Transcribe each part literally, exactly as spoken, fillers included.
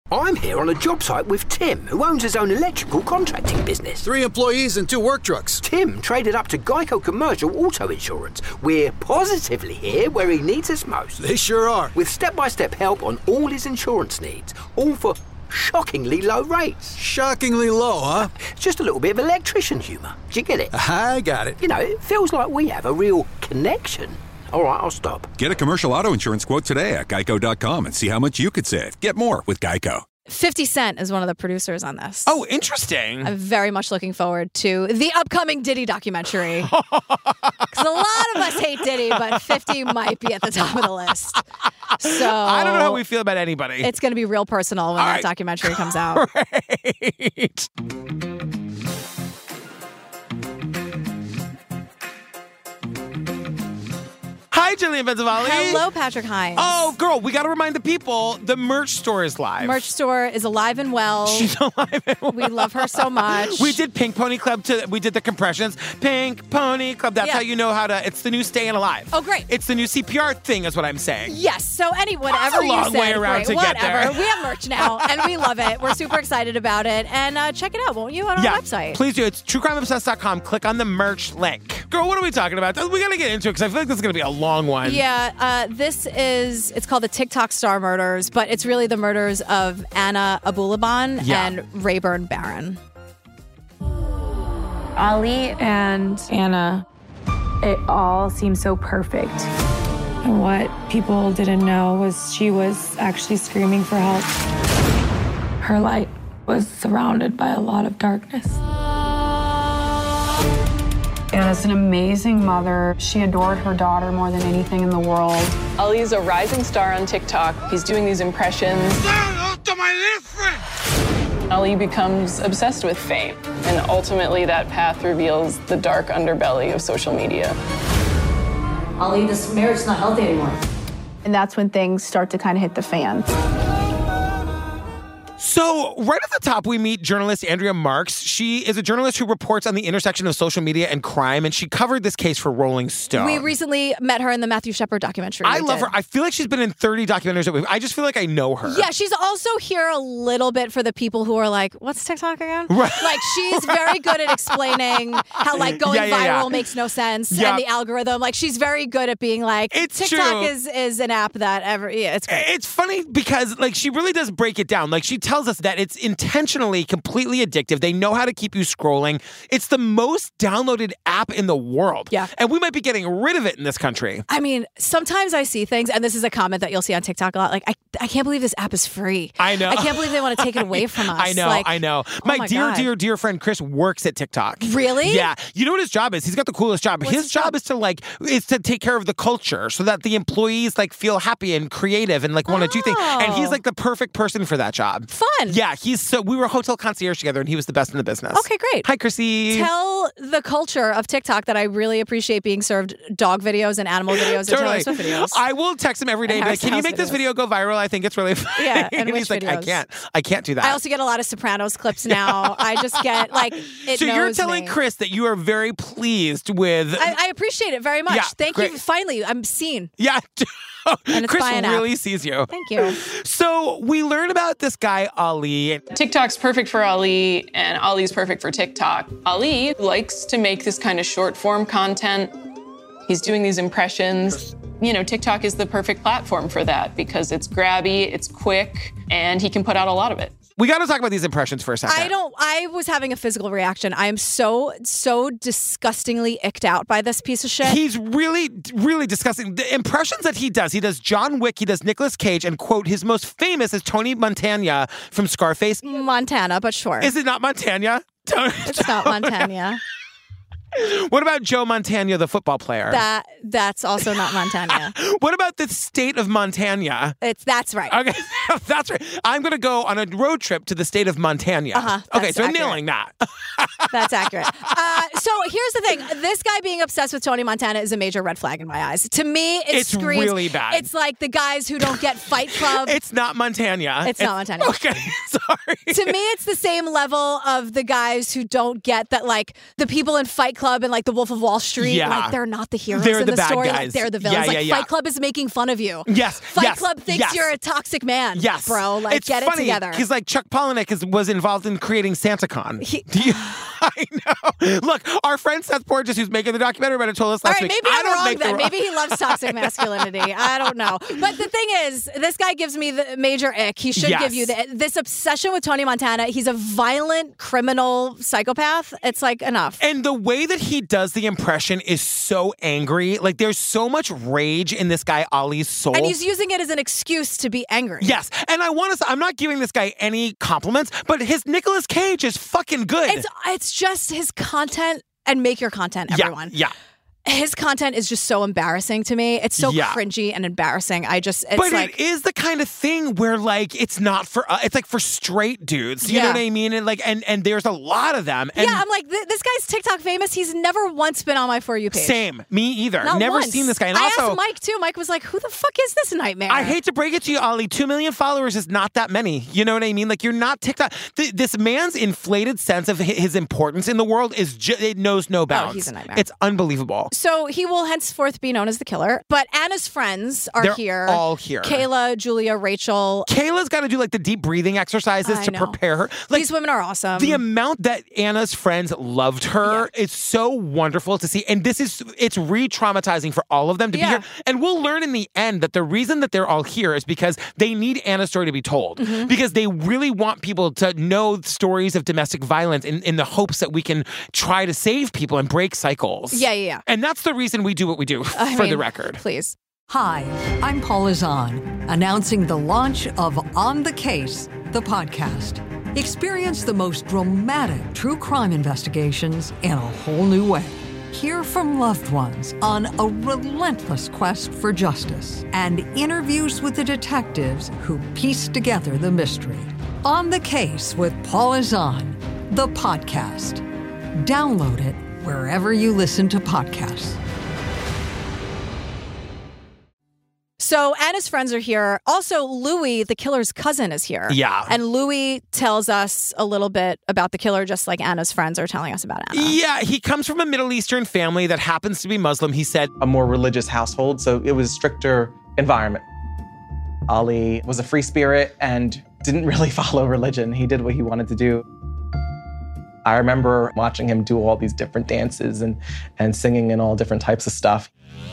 I'm here on a job site with Tim, who owns his own electrical contracting business. Three employees and two work trucks. Tim traded up to Geico Commercial Auto Insurance. We're positively here where he needs us most. They sure are. With step-by-step help on all his insurance needs, all for shockingly low rates. Shockingly low, huh? Just a little bit of electrician humour. Do you get it? I got it. You know, it feels like we have a real connection. All right, I'll stop. Get a commercial auto insurance quote today at geico dot com and see how much you could save. Get more with Geico. fifty Cent is one of the producers on this. Oh, interesting. I'm very much looking forward to the upcoming Diddy documentary. Because a lot of us hate Diddy, but fifty might be at the top of the list. So I don't know how we feel about anybody. It's going to be real personal when All that right. documentary comes out. Right. Hi, Jillian Benzavali. Hello, Patrick Hines. Oh, girl, we got to remind the people the merch store is live. Merch store is alive and well. She's alive and well. We love her so much. We did Pink Pony Club. To We did the compressions. Pink Pony Club. That's Yeah. how you know how to. It's the new Staying Alive. Oh, great. It's the new C P R thing, is what I'm saying. Yes. So any whatever That's a you long said, way around great, to get whatever. there. We have merch now, and we love it. We're super excited about it. And uh, check it out, won't you, on our Yeah, website? please do. It's true crime obsessed dot com. Click on the merch link. Girl, what are we talking about? We got to get into it because I feel like this is going to be a long one. Yeah, uh, this is, it's called the TikTok Star Murders, but it's really the murders of Anna Abulaban Yeah. and Rayburn Barron. Ali and Anna, it all seemed so perfect. And what people didn't know was she was actually screaming for help. Her light was surrounded by a lot of darkness. Anna's an amazing mother. She adored her daughter more than anything in the world. Ali's a rising star on TikTok. He's doing these impressions. Ali becomes obsessed with fame, and ultimately that path reveals the dark underbelly of social media. Ali, this marriage is not healthy anymore. And that's when things start to kind of hit the fan. So, right at the top, we meet journalist Andrea Marks. She is a journalist who reports on the intersection of social media and crime, and she covered this case for Rolling Stone. We recently met her in the Matthew Shepard documentary. I we love did. her. I feel like she's been in thirty documentaries that we've. I just feel like I know her. Yeah, she's also here a little bit for the people who are like, what's TikTok again? Right. Like, she's very good at explaining how, like, going Yeah, yeah, yeah. viral makes no sense Yeah. and the algorithm. Like, she's very good at being like, It's TikTok true. is is an app that ever, yeah, it's great. It's funny because, like, she really does break it down. Like, she tells us that it's intentionally completely addictive. They know how to keep you scrolling. It's the most downloaded app in the world. Yeah. And we might be getting rid of it in this country. I mean, sometimes I see things, and this is a comment that you'll see on TikTok a lot, like, I, I can't believe this app is free. I know. I can't believe they want to take it away from us. I know, Like, I know. oh My, my dear, God. dear, dear friend Chris works at TikTok. Really? Yeah. You know what his job is? He's got the coolest job. What's his his job, job? is to like is to take care of the culture so that the employees like feel happy and creative and like want to do things. And he's Oh. like the perfect person for that job. Fun. Yeah, he's so we were hotel concierge together and he was the best in the business. Okay, great. Hi, Chrissy. Tell the culture of TikTok that I really appreciate being served dog videos and animal videos and Taylor Totally. Swift videos. I will text him every day and be like, House can you house make this videos. video go viral? I think it's really funny. Yeah, and which he's like, I videos? can't. I can't do that. I also get a lot of Sopranos clips now. I just get like it so you're knows telling me. Chris that you are very pleased with I, I appreciate it very much. Yeah, Thank great. you. Finally, I'm seen. Yeah. And it's Chris by an app. really sees you. Thank you. So we learn about this guy, Ali. TikTok's perfect for Ali, and Ali's perfect for TikTok. Ali likes to make this kind of short form content. He's doing these impressions. You know, TikTok is the perfect platform for that because it's grabby, it's quick, and he can put out a lot of it. We got to talk about these impressions for a second. I don't, I was having a physical reaction. I am so, so disgustingly icked out by this piece of shit. He's really, really disgusting. The impressions that he does, he does John Wick, he does Nicolas Cage, and quote, his most famous is Tony Montana from Scarface. Montana, but sure. Is it not Montana? It's not Montana. What about Joe Montana, the football player? That that's also not Montana. What about the state of Montana? It's that's right. Okay, that's right. I'm going to go on a road trip to the state of Montana. Uh-huh, okay, that's so accurate. nailing that. That's accurate. Uh, so here's the thing: this guy being obsessed with Tony Montana is a major red flag in my eyes. To me, it It's screams. really bad. It's like the guys who don't get Fight Club. It's not Montana. It's not Montana. Okay, sorry. To me, it's the same level of the guys who don't get that, like, the people in Fight Club Club and like the Wolf of Wall Street, Yeah. like they're not the heroes They're in the the, bad story. guys. Like they're the villains. Yeah, yeah, like yeah. Fight Club is making fun of you. Yes, Fight yes, Club thinks yes. you're a toxic man. Yes, bro. Like it's get funny, it together. Because like Chuck Palahniuk is, was involved in creating SantaCon. He- Do you? I know. Look, our friend Seth Borges, who's making the documentary about it, told us All last right, week. maybe I I'm don't wrong make the then. wrong- Maybe he loves toxic masculinity. I don't know. But the thing is, this guy gives me the major ick. He should Yes. give you the, this obsession with Tony Montana. He's a violent criminal psychopath. It's like enough. And the way that he does the impression is so angry. Like there's so much rage in this guy Ali's soul. And he's using it as an excuse to be angry. Yes, and I want to. I'm not giving this guy any compliments, but his Nicolas Cage is fucking good. It's it's just his content and make your content, yeah, everyone. yeah. His content is just so embarrassing to me. It's so Yeah. cringy and embarrassing. I just, it's But like. it is the kind of thing where like it's not for uh, it's like for straight dudes. You know Yeah. what I mean? And like and and there's a lot of them. And yeah, I'm like, th- this guy's TikTok famous. He's never once been on my For You page. same. Me either. Not Never once. seen this guy. And I also, asked Mike too. Mike was like, who the fuck is this nightmare? I hate to break it to you, Ali. Two million followers is not that many. You know what I mean? Like you're not TikTok. Th- this man's inflated sense of hi- his importance in the world is ju- it knows no bounds. Oh, he's a nightmare. It's unbelievable. So he will henceforth be known as the killer. But Anna's friends are They're here. all here. Kayla, Julia, Rachel. Kayla's got to do like the deep breathing exercises I to know. prepare her. Like These women are awesome. the amount that Anna's friends loved her is so wonderful to see. And this is, it's re-traumatizing for all of them to Yeah. be here. And we'll learn in the end that the reason that they're all here is because they need Anna's story to be told. Mm-hmm. Because they really want people to know stories of domestic violence in, in the hopes that we can try to save people and break cycles. Yeah, yeah, yeah. And that's the reason we do what we do, I for mean, the record. Please. Hi, I'm Paula Zahn, announcing the launch of On the Case, the podcast. Experience the most dramatic true crime investigations in a whole new way. Hear from loved ones on a relentless quest for justice and interviews with the detectives who piece together the mystery. On the Case with Paula Zahn, the podcast. Download it wherever you listen to podcasts. So Anna's friends are here. Also, Louis, the killer's cousin, is here. Yeah. And Louis tells us a little bit about the killer, just like Anna's friends are telling us about Anna. Yeah, he comes from a Middle Eastern family that happens to be Muslim. He said, a more religious household, so it was a stricter environment. Ali was a free spirit and didn't really follow religion. He did what he wanted to do. I remember watching him do all these different dances and, and singing and all different types of stuff.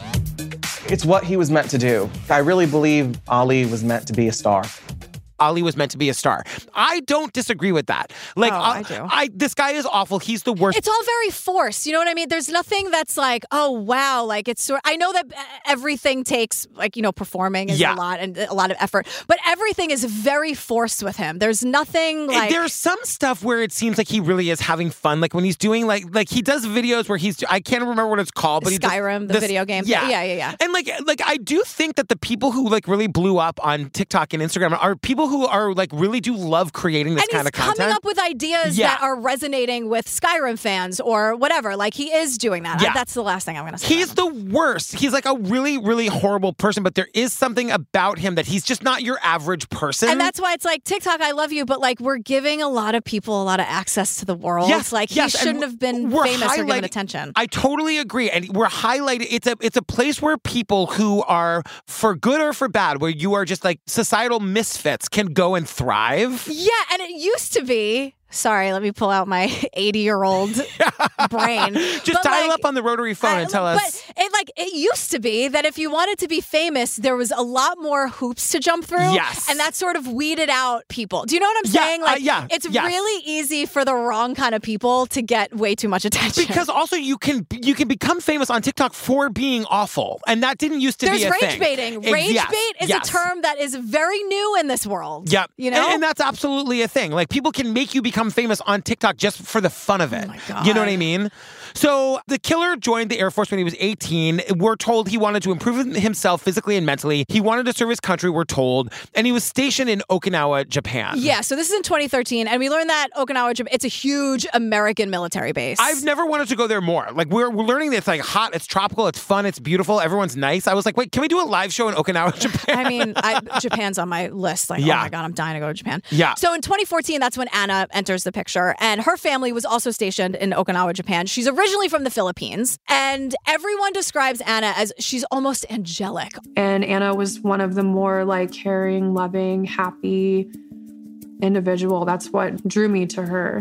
It's what he was meant to do. I really believe Ali was meant to be a star. Ali was meant to be a star. I don't disagree with that. Like, Oh, uh, I do. I this guy is awful. He's the worst. It's all very forced. You know what I mean? There's nothing that's like, oh, wow. Like, it's sort I know that everything takes, like, you know, performing is Yeah. a lot and a lot of effort, but everything is very forced with him. There's nothing like. There's some stuff where it seems like he really is having fun. Like when he's doing like like he does videos where he's I can't remember what it's called, but he does- Skyrim, the this- video game. Yeah, Yeah, yeah, yeah. And like like I do think that the people who like really blew up on TikTok and Instagram are people who are like really do love creating this and kind he's of content. coming up with ideas Yeah. that are resonating with Skyrim fans or whatever. Like he is doing that. Yeah. I, that's the last thing I'm going to say. He's the worst. He's like a really, really horrible person, but there is something about him that he's just not your average person. And that's why it's like, TikTok, I love you, but like we're giving a lot of people a lot of access to the world. Yes, like yes, he and shouldn't have been we're famous or given highlighting- attention. I totally agree. And we're highlighting it's a it's a place where people who are for good or for bad, where you are just like societal misfits can go and thrive. Yeah, and it used to be. Sorry, let me pull out my eighty-year-old brain. Just But, dial like, up on the rotary phone I- and tell us. But it like it used to be that if you wanted to be famous, there was a lot more hoops to jump through. Yes. And that sort of weeded out people. Do you know what I'm Yeah, saying? uh, Like yeah, it's yes. really easy for the wrong kind of people to get way too much attention. Because also you can you can become famous on TikTok for being awful, and that didn't used to there's be a rage thing. baiting. Ex- Rage yes, bait is yes. a term that is very new in this world. Yep. You know? And, and that's absolutely a thing. Like people can make you become famous on TikTok just for the fun of it. Oh my God. You know what I mean? So the killer joined the Air Force when he was eighteen. We're told he wanted to improve himself physically and mentally. He wanted to serve his country, we're told. And he was stationed in Okinawa, Japan. Yeah, so this is in twenty thirteen, and we learned that Okinawa, Japan, it's a huge American military base. I've never wanted to go there more. Like we're we're learning that it's like hot, it's tropical, it's fun, it's beautiful, everyone's nice. I was like, wait, can we do a live show in Okinawa, Japan? I mean, I, Japan's on my list. Like, Yeah. oh my God, I'm dying to go to Japan. Yeah. So in twenty fourteen, that's when Anna enters enters the picture. And her family was also stationed in Okinawa, Japan. She's originally from the Philippines. And everyone describes Anna as she's almost angelic. And Anna was one of the more like caring, loving, happy individual. That's what drew me to her.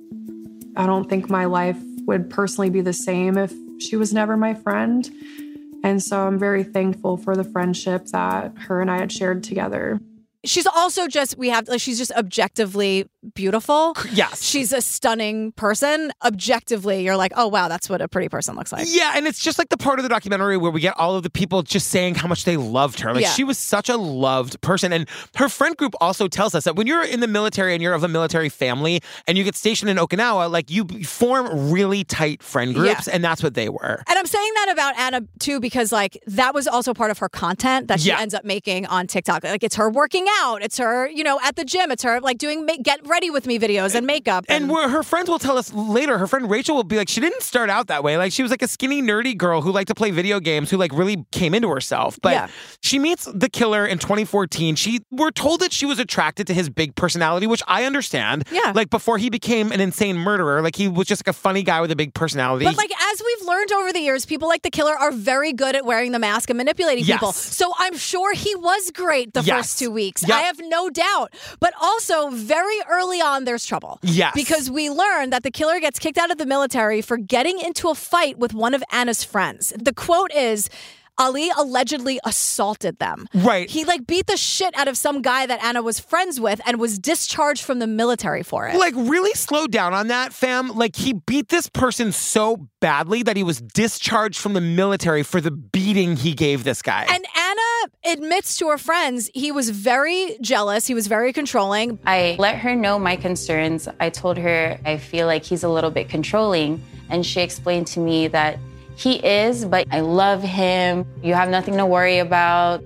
I don't think my life would personally be the same if she was never my friend. And so I'm very thankful for the friendship that her and I had shared together. She's also just, we have, like, she's just objectively beautiful. Yes. She's a stunning person. Objectively, you're like, oh, wow, that's what a pretty person looks like. Yeah, and it's just like the part of the documentary where we get all of the people just saying how much they loved her. Like, Yeah. she was such a loved person. And her friend group also tells us that when you're in the military and you're of a military family and you get stationed in Okinawa, like, you form really tight friend groups, Yeah. and that's what they were. And I'm saying that about Anna, too, because, like, that was also part of her content that she Yeah. ends up making on TikTok. Like, it's her working out. It's her, you know, at the gym. It's her, like, doing ma- get ready with me videos and makeup. And where her friends will tell us later, her friend Rachel will be like, she didn't start out that way. Like, she was like a skinny, nerdy girl who liked to play video games, who like really came into herself. But Yeah. she meets the killer in twenty fourteen. She, we're told that she was attracted to his big personality, which I understand. Yeah. Like, before he became an insane murderer, like, he was just like a funny guy with a big personality. But, like, as we've learned over the years, people like the killer are very good at wearing the mask and manipulating Yes. people. So I'm sure he was great the Yes. first two weeks. Yep. I have no doubt. But also, very early on, there's trouble. Yes. Because we learn that the killer gets kicked out of the military for getting into a fight with one of Anna's friends. The quote is, Ali allegedly assaulted them. Right. He, like, beat the shit out of some guy that Anna was friends with and was discharged from the military for it. Like, really slow down on that, fam. Like, he beat this person so badly that he was discharged from the military for the beating he gave this guy. And Anna admits to her friends he was very jealous. He was very controlling. I let her know my concerns. I told her I feel like he's a little bit controlling. And she explained to me that he is, but I love him. You have nothing to worry about.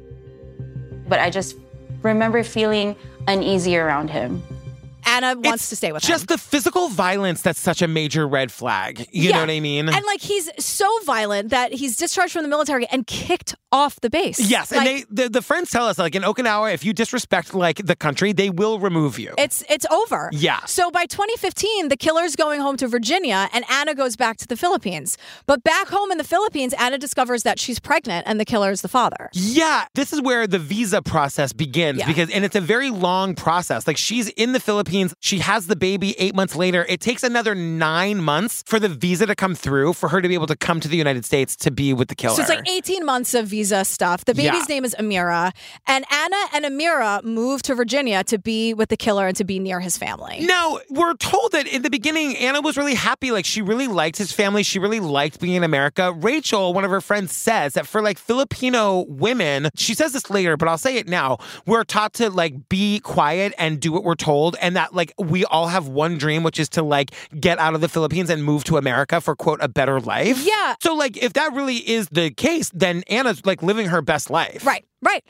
But I just remember feeling uneasy around him. Anna wants It's to stay with him. just the physical violence that's such a major red flag. You Yeah. know what I mean? And, like, he's so violent that he's discharged from the military and kicked off the base. Yes, Like, and they the, the friends tell us, like, in Okinawa, if you disrespect like the country, they will remove you. It's it's over. Yeah. So by twenty fifteen, the killer's going home to Virginia and Anna goes back to the Philippines. But back home in the Philippines, Anna discovers that she's pregnant and the killer is the father. Yeah, this is where the visa process begins Yeah. because, and it's a very long process. Like, she's in the Philippines, she has the baby eight months later. It takes another nine months for the visa to come through for her to be able to come to the United States to be with the killer. So it's like eighteen months of visa stuff. The baby's Yeah. name is Amira. And Anna and Amira moved to Virginia to be with the killer and to be near his family. Now, we're told that in the beginning, Anna was really happy. Like, she really liked his family. She really liked being in America. Rachel, one of her friends, says that for, like, Filipino women, she says this later, but I'll say it now, we're taught to, like, be quiet and do what we're told. And that, like, we all have one dream, which is to, like, get out of the Philippines and move to America for, quote, a better life. Yeah. So, like, if that really is the case, then Anna's, like, living her best life. Right, right.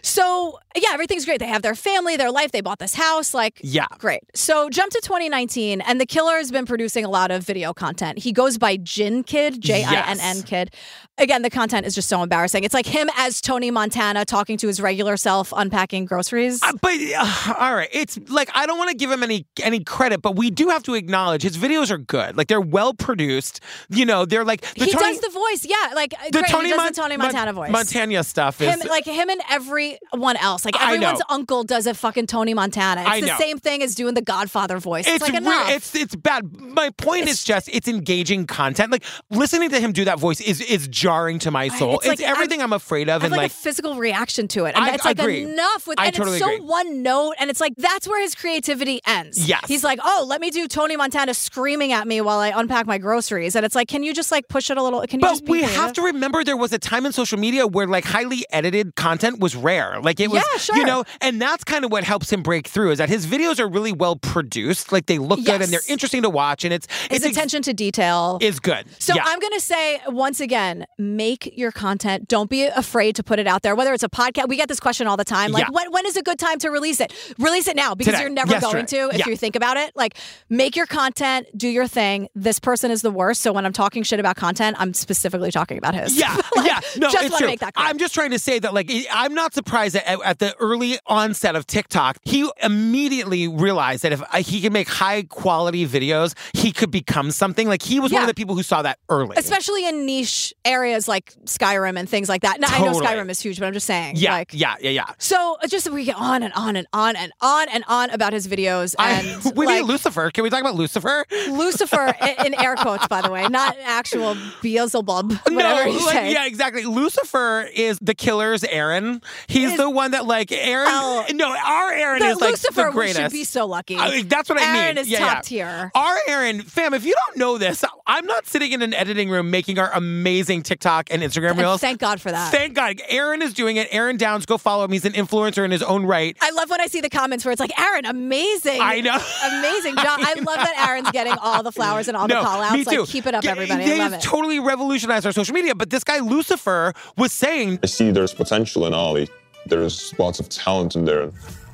So, yeah, everything's great. They have their family, their life. They bought this house. Like, Yeah. great. So, jump to twenty nineteen, and the killer has been producing a lot of video content. He goes by Jin Kid, J I N N Yes. Kid. Again, the content is just so embarrassing. It's like him as Tony Montana talking to his regular self, unpacking groceries. Uh, but uh, all right, it's like I don't want to give him any any credit, but we do have to acknowledge his videos are good. Like, they're well produced. You know, they're like the he Tony, does the voice, yeah. Like, the great, Tony, he does Mon- the Tony Mon- Montana voice. Montana stuff is Him, like him and everyone else. Like, I everyone's know. uncle does a fucking Tony Montana. It's I the know. same thing as doing the Godfather voice. It's, It's like real. enough. It's it's bad. My point is just it's engaging content. Like, listening to him do that voice is is jarring to my soul. It's It's, like, everything I'm, afraid of, I have and like, like a physical reaction to it. And I it's like agree. enough with I and totally it's so agree. one note and it's like that's where his creativity ends. Yes. He's like, oh, let me do Tony Montana screaming at me while I unpack my groceries. And it's like, can you just like push it a little? Can you But just be we creative? have to remember there was a time in social media where like highly edited content was rare. Like it was, Yeah, sure. you know, and that's kind of what helps him break through is that his videos are really well produced. Like they look good and they're Yes. interesting to watch. And it's, His it's ex- attention to detail is good. So Yeah. I'm going to say once again, make your content. Don't be afraid to put it out there. Whether it's a podcast, we get this question all the time. Like, Yeah. when, when is a good time to release it? Release it now because Today. you're never Yesterday. going to if Yeah. you think about it. Like, make your content, do your thing. This person is the worst. So when I'm talking shit about content, I'm specifically talking about his. Yeah, Like, yeah, no, just it's want to true. make that clear. I'm just trying to say that, like, I'm not surprised that at, at the early onset of TikTok, he immediately realized that if uh, he could make high quality videos, he could become something. Like he was Yeah. one of the people who saw that early. Especially in niche areas like Skyrim and things like that. Now, Totally. I know Skyrim is huge, but I'm just saying. Yeah, Like, yeah, yeah, yeah. so uh, just we get on and on and on and on and on about his videos. And I, we like, mean Lucifer. Can we talk about Lucifer? Lucifer in, in air quotes, by the way, not actual Beelzebub, whatever no, you like, say. yeah, exactly. Lucifer is the killer's Aaron. He's Is- the one that like Aaron. Oh. no, our Aaron The is like Lucifer the greatest. should be so lucky. I mean, that's what I mean. Aaron is yeah, top yeah. tier. Our Aaron, fam, if you don't know this, I'm not sitting in an editing room making our amazing TikTok and Instagram And reels. thank God for that. Thank God. Aaron is doing it. Aaron Downs, go follow him. He's an influencer in his own right. I love when I see the comments where it's like, Aaron, amazing. I know. Amazing job. I love that Aaron's getting all the flowers and all No, the call outs. me too. Like, keep it up, Yeah, everybody. They I love it. totally revolutionized our social media. But this guy, Lucifer, was saying, I see there's potential in Ollie. There's lots of talent in there.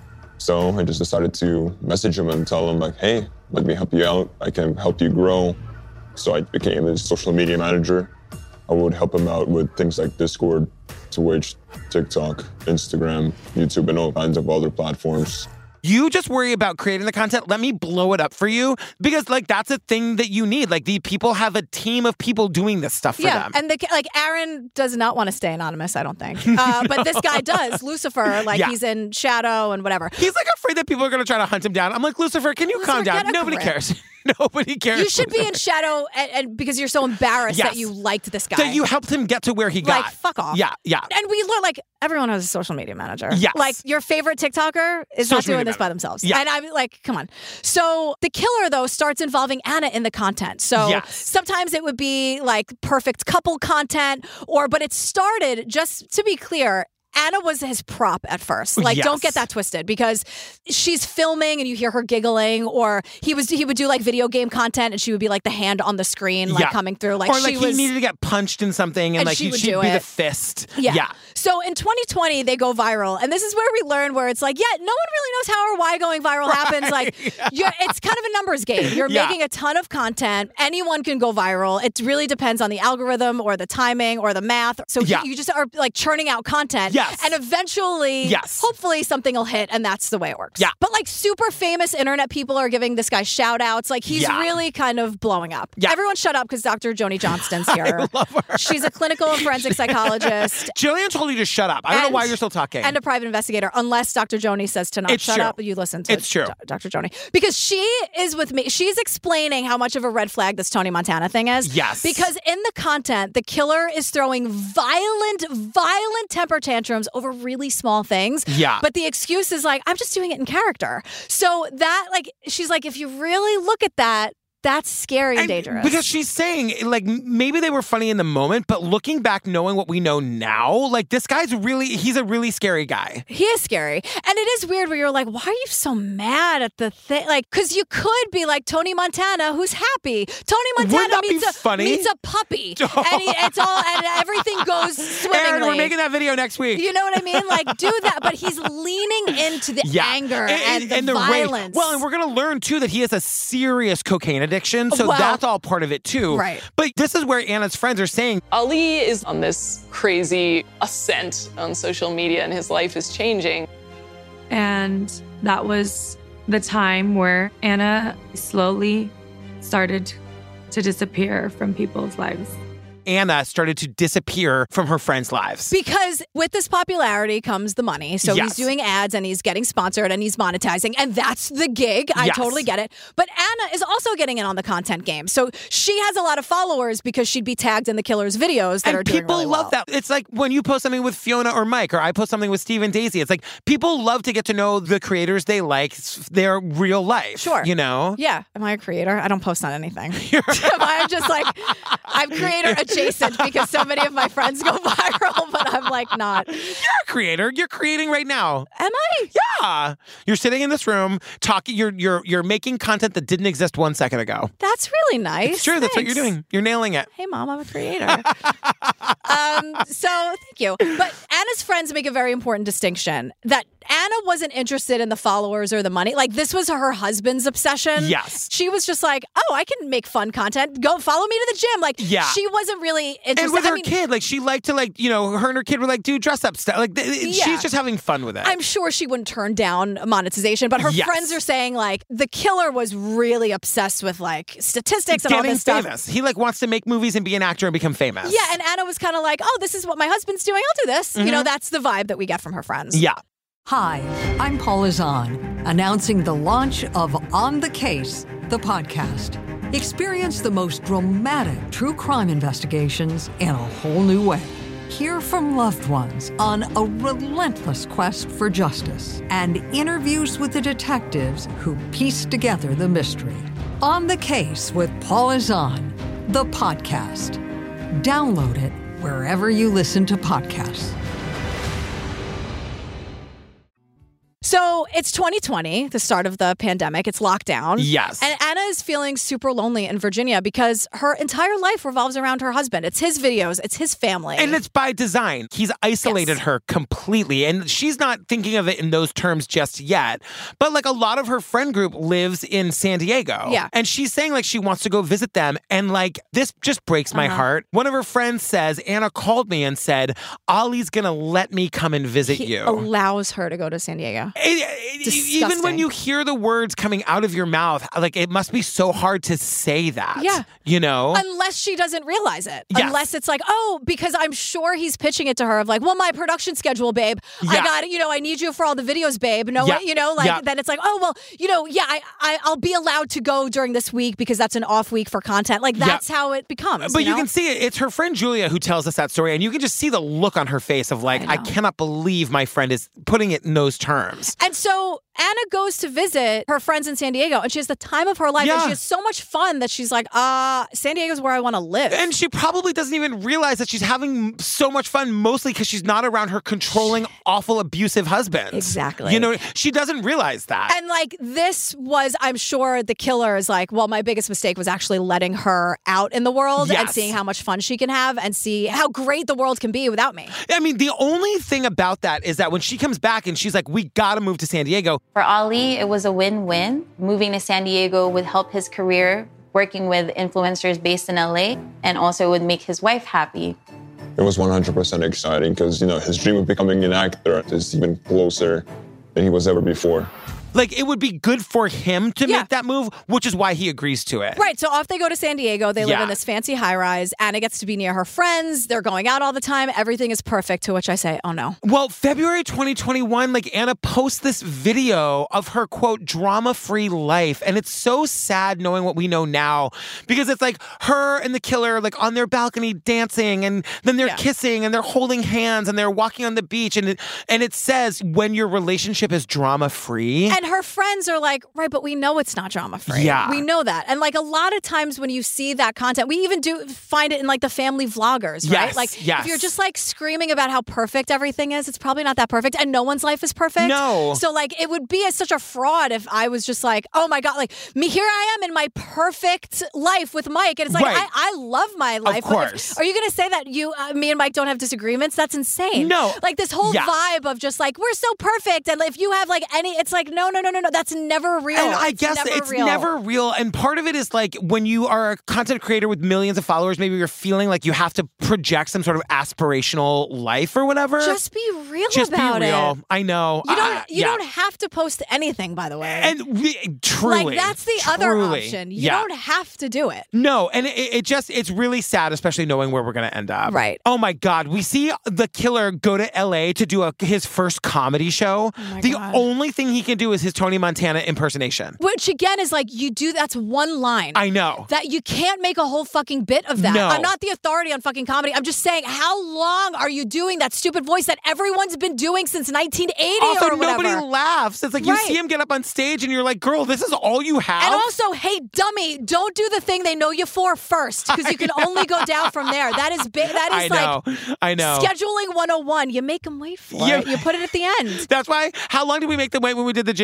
So I just decided to message him and tell him like, hey, let me help you out. I can help you grow. So I became his social media manager. I would help him out with things like Discord, Twitch, TikTok, Instagram, YouTube, and all kinds of other platforms. you just worry about creating the content. Let me blow it up for you, because like that's a thing that you need. Like the people have a team of people doing this stuff for yeah, them. and the, like Aaron does not want to stay anonymous, I don't think. Uh, but this guy does. Lucifer, like Yeah. he's in shadow and whatever. He's like afraid that people are going to try to hunt him down. I'm like, Lucifer, can you Lucifer, calm down? get a Nobody grip. cares. Nobody cares. You should be in shadow, and, and because you're so embarrassed Yes. that you liked this guy. That you helped him get to where he got. Like, fuck off. Yeah, yeah. And we learn, like, everyone has a social media manager. Yes. Like, your favorite TikToker is not Social doing media this by manager. themselves. Yeah. And I'm like, come on. So the killer, though, starts involving Anna in the content. So Yes. sometimes it would be, like, perfect couple content, or, but it started, just to be clear, Anna was his prop at first. Like, Yes. don't get that twisted, because she's filming and you hear her giggling, or he was he would do like video game content and she would be like the hand on the screen, like Yeah. coming through. Like, or like she he was, needed to get punched in something, and, and like she he, would she'd do be the it. fist. Yeah. yeah. So in twenty twenty, they go viral. And this is where we learn where it's like, yeah, no one really knows how or why going viral happens. Like, you're, it's kind of a numbers game. You're Yeah. making a ton of content. Anyone can go viral. It really depends on the algorithm or the timing or the math. So Yeah. you just are like churning out content. Yes. And eventually, Yes. hopefully something will hit, and that's the way it works. Yeah. But like super famous internet people are giving this guy shout outs. Like, he's Yeah. really kind of blowing up. Yeah. Everyone shut up, because Doctor Joni Johnston's here. love her. She's a clinical and forensic psychologist. Jillian told you to shut up. I don't And- know why you're still talking. And a private investigator, unless Doctor Joni says to not It's shut true. up, you listen to It's true. Do- Doctor Joni. Because she is with me. She's explaining how much of a red flag this Tony Montana thing is. Yes. Because in the content, the killer is throwing violent, violent temper tantrums over really small things. Yeah. But the excuse is like, I'm just doing it in character. So that, like, she's like, if you really look at that, that's scary and, And dangerous. Because she's saying, like, m- maybe they were funny in the moment, but looking back, knowing what we know now, like, this guy's really, he's a really scary guy. He is scary. And it is weird where you're like, why are you so mad at the thing? Like, because you could be like Tony Montana, who's happy. Tony Montana Wouldn't that be meets, a, funny? meets a puppy. and he, it's all, and everything goes swimmingly. Aaron, we're making that video next week. You know what I mean? Like, do that. But he's leaning into the Yeah. anger and, the, rage. violence. Well, and we're going to learn, too, that he has a serious cocaine addiction. So Well, that's all part of it, too. right. But this is where Anna's friends are saying, Ali is on this crazy ascent on social media, and his life is changing. And that was the time where Anna slowly started to disappear from people's lives. Anna started to disappear from her friends' lives. Because with this popularity comes the money. So Yes. he's doing ads and he's getting sponsored and he's monetizing. And that's the gig. I Yes. totally get it. But Anna is also getting in on the content game. So she has a lot of followers because she'd be tagged in the killer's videos that and are doing people really love well. that. It's like when you post something with Fiona or Mike, or I post something with Steve and Daisy. It's like people love to get to know the creators they like, s- their real life. Sure. You know? Yeah. Am I a creator? I don't post on anything. I'm just like, I'm creator adjacent because so many of my friends go viral, but I'm like not. You're a creator. You're creating right now. Am I? Yeah. You're sitting in this room talking. You're you're you're making content that didn't exist one second ago. That's really nice. It's true. That's what you're Thanks. doing. You're nailing it. Hey, Mom, I'm a creator. um, so thank you. But Anna's friends make a very important distinction that Anna wasn't interested in the followers or the money. Like, this was her husband's obsession. Yes. She was just like, oh, I can make fun content. Go follow me to the gym. Like, Yeah. she wasn't really interested. And with I her mean, kid, like she liked to like, you know, her and her kid were like, do dress up stuff. Like th- Yeah. she's just having fun with it. I'm sure she wouldn't turn down monetization, but her Yes. friends are saying like the killer was really obsessed with like statistics and Getting all this stuff. famous. He like wants to make movies and be an actor and become famous. Yeah, and Anna was kind of like, oh, this is what my husband's doing. I'll do this. You know, Mhm. that's the vibe that we get from her friends. Yeah. Hi, I'm Paula Zahn, announcing the launch of On the Case, the podcast. Experience the most dramatic true crime investigations in a whole new way. Hear from loved ones on a relentless quest for justice and interviews with the detectives who piece together the mystery. On the Case with Paula Zahn, the podcast. Download it wherever you listen to podcasts. So it's twenty twenty, the start of the pandemic. It's lockdown. Yes. And Anna is feeling super lonely in Virginia because her entire life revolves around her husband. It's his videos. It's his family. And it's by design. He's isolated her completely. And she's not thinking of it in those terms just yet. But like a lot of her friend group lives in San Diego. Yeah. And she's saying like she wants to go visit them. And like this just breaks my Uh-huh. heart. One of her friends says, Anna called me and said, Ollie's going to let me come and visit he you. allows her to go to San Diego. It- it- Disgusting. even when you hear the words coming out of your mouth, like it must be so hard to say that. Yeah. You know? Unless she doesn't realize it. Yes. Unless it's like, oh, because I'm sure he's pitching it to her of like, well, my production schedule, babe. I Yeah. got it. You know, I need you for all the videos, babe. No, Yeah. way, you know, like Yeah. then it's like, oh, well, you know, yeah, I, I, I'll be allowed to go during this week because that's an off week for content. Like Yeah. that's how it becomes. But you, know? can see it. It's her friend Julia who tells us that story, and you can just see the look on her face of like, I, cannot believe my friend is putting it in those terms. And so Anna goes to visit her friends in San Diego, and she has the time of her life, and Yeah. she has so much fun that she's like, uh, San Diego's where I want to live. And she probably doesn't even realize that she's having so much fun, mostly because she's not around her controlling, awful, abusive husband. Exactly. You know, she doesn't realize that. And like this was, I'm sure the killer is like, well, my biggest mistake was actually letting her out in the world and Yes. seeing how much fun she can have and see how great the world can be without me. I mean, the only thing about that is that when she comes back and she's like, we gotta move to San Diego. For Ollie, it was a win-win. Moving to San Diego would help his career, working with influencers based in L A, and also would make his wife happy. It was one hundred percent exciting because, you know, his dream of becoming an actor is even closer than he was ever before. Like, it would be good for him to Yeah. make that move, which is why he agrees to it. Right. So off they go to San Diego. They live Yeah. in this fancy high rise. Anna gets to be near her friends. They're going out all the time. Everything is perfect. To which I say, oh no. Well, February twenty twenty-one, like Anna posts this video of her, quote, drama-free life. And it's so sad knowing what we know now because it's like her and the killer like on their balcony dancing and then they're Yeah. kissing and they're holding hands and they're walking on the beach. And it, and it says when your relationship is drama-free. And her friends are like, right, but we know it's not drama free. Yeah. We know that. And like a lot of times when you see that content, we even do find it in like the family vloggers, right? Yes, Like yes. if you're just like screaming about how perfect everything is, it's probably not that perfect. And no one's life is perfect. No. So like it would be a, such a fraud if I was just like, oh my God, like me, here I am in my perfect life with Mike. And it's like, Right. I, I love my life. But if- course. are you going to say that you, uh, me and Mike don't have disagreements? That's insane. No. Like this whole Yeah. vibe of just like, we're so perfect. And if you have like any, it's like, no, no, no, no, no. That's never real. And I It's guess never it's real. never real. And part of it is like when you are a content creator with millions of followers, maybe you're feeling like you have to project some sort of aspirational life or whatever. Just be real Just about be real. it. I know. You don't. Uh, you yeah. don't have to post anything, by the way. And we, truly, like that's the other truly, option. You yeah. don't have to do it. No, and it, it just, it's really sad, especially knowing where we're going to end up. Right. Oh my God. We see the killer go to L A to do a, his first comedy show. Oh my the God. only thing he can do is his Tony Montana impersonation. Which again is like you do. That's one line. I know. That you can't make a whole fucking bit of that. No. I'm not the authority on fucking comedy. I'm just saying, how long are you doing that stupid voice that everyone's been doing since nineteen eighty Also, or whatever? nobody laughs. It's like you Right. see him get up on stage and you're like, girl, this is all you have? And also, hey, dummy, don't do the thing they know you for first, because you can only go down from there. That is big. That I is know. like I know. scheduling one oh one. You make them wait for Yeah. it. You put it at the end. That's why, how long did we make them wait when we did the Jinx?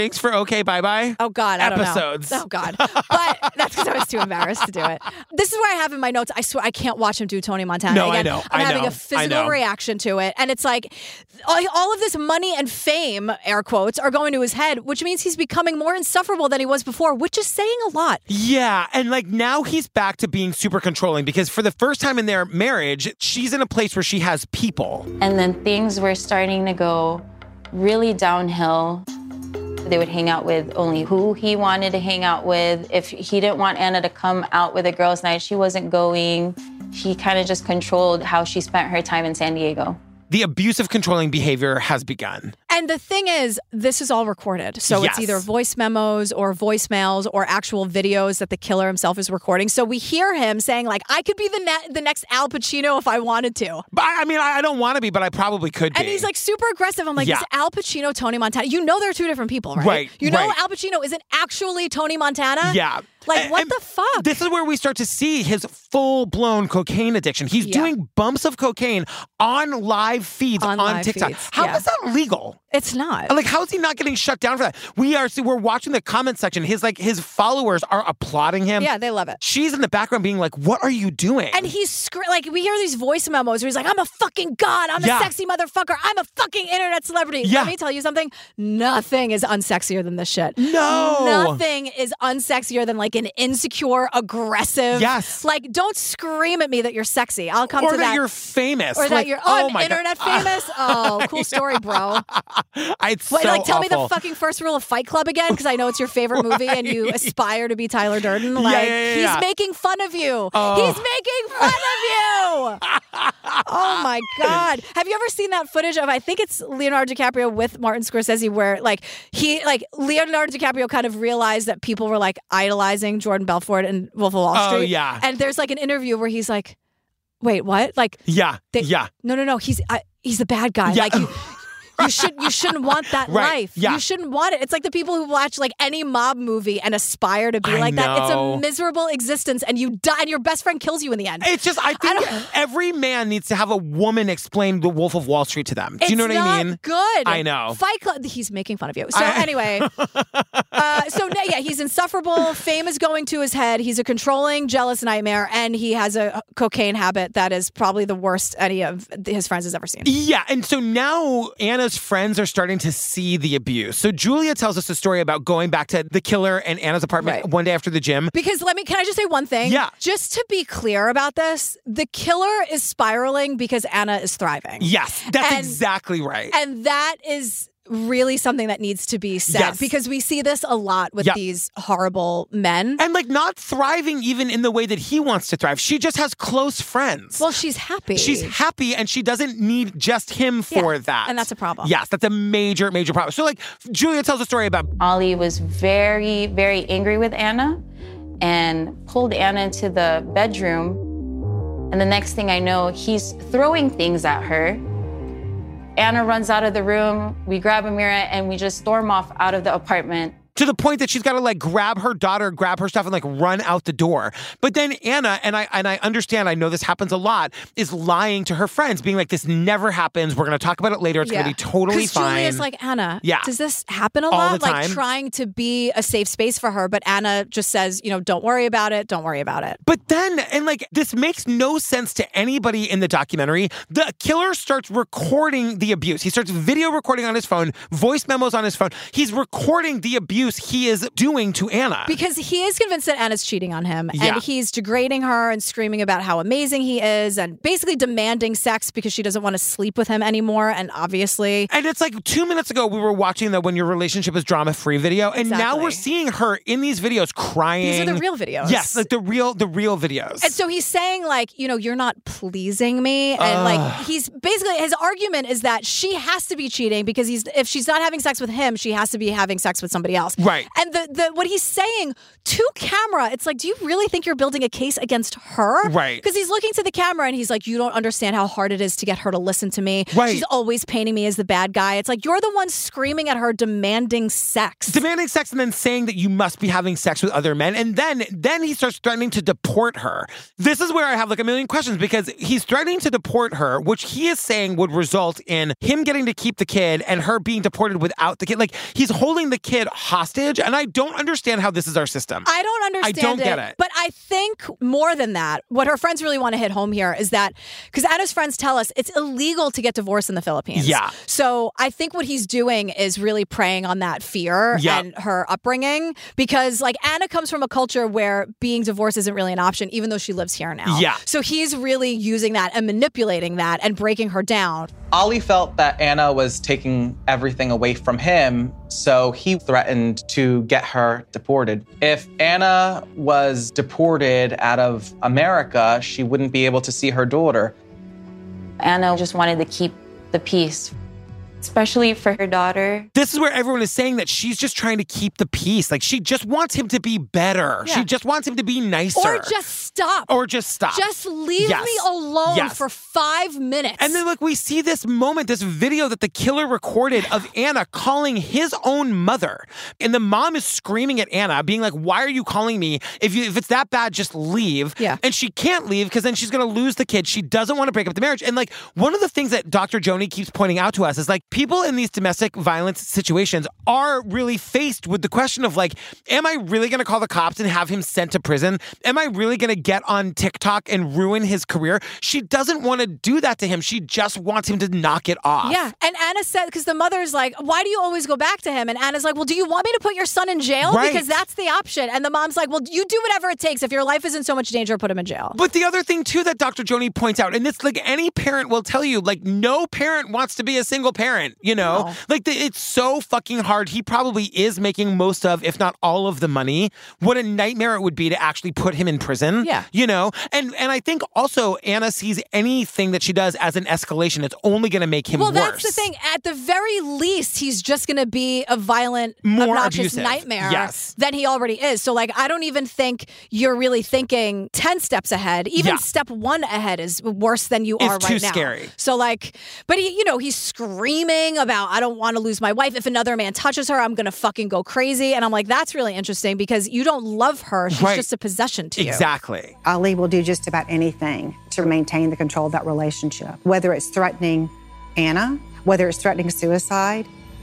thanks for okay, bye bye. Oh God, I episodes. don't know. Oh God, but that's because I was too embarrassed to do it. This is where I have in my notes. I swear I can't watch him do Tony Montana No, again. I know. I'm I having know. a physical I know. reaction to it, and it's like all all of this money and fame, air quotes, are going to his head, which means he's becoming more insufferable than he was before, which is saying a lot. Yeah, and like now he's back to being super controlling because for the first time in their marriage, she's in a place where she has people. And then things were starting to go really downhill. They would hang out with only who he wanted to hang out with. If he didn't want Anna to come out with a girls' night, she wasn't going. He kind of just controlled how she spent her time in San Diego. The abusive, controlling behavior has begun. And the thing is, this is all recorded. So Yes. it's either voice memos or voicemails or actual videos that the killer himself is recording. So we hear him saying, like, I could be the ne- the next Al Pacino if I wanted to. But I mean, I I don't want to be, but I probably could be. And he's like super aggressive. I'm like, Yeah. this Al Pacino, Tony Montana. You know they're two different people, right? Right, You know right. Al Pacino isn't actually Tony Montana? Yeah. Like, And- what and the fuck? This is where we start to see his full-blown cocaine addiction. He's Yeah. doing bumps of cocaine on live feeds on, On live TikTok. feeds, How yeah. is that legal? It's not. Like, how is he not getting shut down for that? We are, see, we're watching the comment section. His like his followers are applauding him. Yeah, they love it. She's in the background being like, "What are you doing?" And he's scr- like, we hear these voice memos where he's like, I'm a fucking god. I'm Yeah. a sexy motherfucker. I'm a fucking internet celebrity. Yeah. Let me tell you something. Nothing is unsexier than this shit. No. Nothing is unsexier than like an insecure, aggressive. Yes. Like, don't scream at me that you're sexy. I'll come or to that, that. you're famous. or that Like, you're, oh, I'm my internet God. famous? Oh, cool story, bro. It's Wait, so like, tell me the awful. fucking first rule of Fight Club again, because I know it's your favorite movie and you aspire to be Tyler Durden. Like, yeah, yeah, he's yeah. making fun of you. Oh. He's making fun of you. Oh my God. Have you ever seen that footage of, I think it's Leonardo DiCaprio with Martin Scorsese, where like he, like Leonardo DiCaprio kind of realized that people were like idolizing Jordan Belfort and Wolf of Wall Oh, Street. yeah. And there's like an interview where he's like, wait, what? Like, Yeah, they- yeah. no, no, no. He's I, he's the bad guy. Yeah. Like you, you should you shouldn't want that Right, life. yeah. You shouldn't want it. It's like the people who watch like any mob movie and aspire to be I like that. It's know. a miserable existence, and you die, and your best friend kills you in the end. It's just, I think don't- every man needs to have a woman explain the Wolf of Wall Street to them. Do you know what It's I not mean? Good. I know. Fight Club. He's making fun of you. So I- anyway, uh, so no, yeah, he's insufferable. Fame is going to his head. He's a controlling, jealous nightmare, and he has a cocaine habit that is probably the worst any of his friends has ever seen. Yeah, and so now Anna's friends are starting to see the abuse. So Julia tells us a story about going back to the killer and Anna's apartment Right. one day after the gym. Because let me, can I just say one thing? Yeah. Just to be clear about this, the killer is spiraling because Anna is thriving. Yes, that's And- exactly right. And that is really something that needs to be said Yes. because we see this a lot with Yep. these horrible men. And like not thriving even in the way that he wants to thrive. She just has close friends. Well, she's happy. She's happy and she doesn't need just him for Yeah, that. and that's a problem. Yes, that's a major, major problem. So like Julia tells a story about Ollie was very, very angry with Anna and pulled Anna into the bedroom. And the next thing I know, he's throwing things at her. Anna runs out of the room. We grab Amira and we just storm off out of the apartment. to the point that she's got to like grab her daughter, grab her stuff and like run out the door. But then Anna, and I and I understand, I know this happens a lot, is lying to her friends, being like, this never happens. We're going to talk about it later. It's Yeah. going to be totally 'Cause fine. Julia's like, Anna, Yeah. does this happen a All lot? the Like time. trying to be a safe space for her, but Anna just says, you know, don't worry about it. Don't worry about it. But then, and like, this makes no sense to anybody in the documentary. The killer starts recording the abuse. He starts video recording on his phone, voice memos on his phone. He's recording the abuse he is doing to Anna. Because he is convinced that Anna's cheating on him, Yeah. and he's degrading her and screaming about how amazing he is and basically demanding sex because she doesn't want to sleep with him anymore. And obviously, And it's like two minutes ago, we were watching the When Your Relationship is Drama-Free video, and now Exactly. we're seeing her in these videos crying. These are the real videos. Yes, like the real, the real videos. and so he's saying, like, you know, you're not pleasing me. And like, he's basically, his argument is that she has to be cheating because he's, if she's not having sex with him, she has to be having sex with somebody else. Right. And the, the what he's saying to camera, it's like, do you really think you're building a case against her? Right. Because he's looking to the camera and he's like, you don't understand how hard it is to get her to listen to me. Right. She's always painting me as the bad guy. It's like, you're the one screaming at her, demanding sex. Demanding sex and then saying that you must be having sex with other men. And then, then he starts threatening to deport her. This is where I have like a million questions because he's threatening to deport her, which he is saying would result in him getting to keep the kid and her being deported without the kid. Like, he's holding the kid hostage, and I don't understand how this is our system. I don't understand I don't it, get it. But I think more than that, what her friends really want to hit home here is that, because Anna's friends tell us it's illegal to get divorced in the Philippines. Yeah. So I think what he's doing is really preying on that fear Yep. and her upbringing, because like Anna comes from a culture where being divorced isn't really an option, even though she lives here now. Yeah. So he's really using that and manipulating that and breaking her down. Ali felt that Anna was taking everything away from him, so he threatened to get her deported. If Anna was deported out of America, she wouldn't be able to see her daughter. Anna just wanted to keep the peace, especially for her daughter. This is where everyone is saying that she's just trying to keep the peace. Like, she just wants him to be better. Yeah. She just wants him to be nicer. Or just stop. Or just stop. Just leave Yes. me alone Yes. for five minutes. And then, like, we see this moment, this video that the killer recorded of Anna calling his own mother. And the mom is screaming at Anna, being like, why are you calling me? If you if it's that bad, just leave. Yeah. And she can't leave because then she's going to lose the kid. She doesn't want to break up the marriage. And, like, one of the things that Doctor Joni keeps pointing out to us is, like, people in these domestic violence situations are really faced with the question of, like, am I really going to call the cops and have him sent to prison? Am I really going to get on TikTok and ruin his career? She doesn't want to do that to him. She just wants him to knock it off. Yeah. And Anna said, because the mother's like, why do you always go back to him? And Anna's like, well, do you want me to put your son in jail? Right. Because that's the option. And the mom's like, well, you do whatever it takes. If your life is in so much danger, put him in jail. But the other thing, too, that Doctor Joni points out, and it's like any parent will tell you, like, no parent wants to be a single parent, you know? No. Like, the, it's so fucking hard. He probably is making most of, if not all of the money. What a nightmare it would be to actually put him in prison. Yeah. You know? And and I think also Anna sees anything that she does as an escalation. It's only going to make him well, worse. that's the thing. At the very least, he's just going to be a violent, More obnoxious abusive. nightmare Yes. than he already is. So, like, I don't even think you're really thinking ten steps ahead. Even Yeah. step one ahead is worse than you It's are right too now. scary. So, like, but he, you know, he's screaming about, I don't want to lose my wife. If another man touches her, I'm going to fucking go crazy. And I'm like, that's really interesting because you don't love her. She's Right. just a possession to you. Exactly. Ali will do just about anything to maintain the control of that relationship, whether it's threatening Anna, whether it's threatening suicide.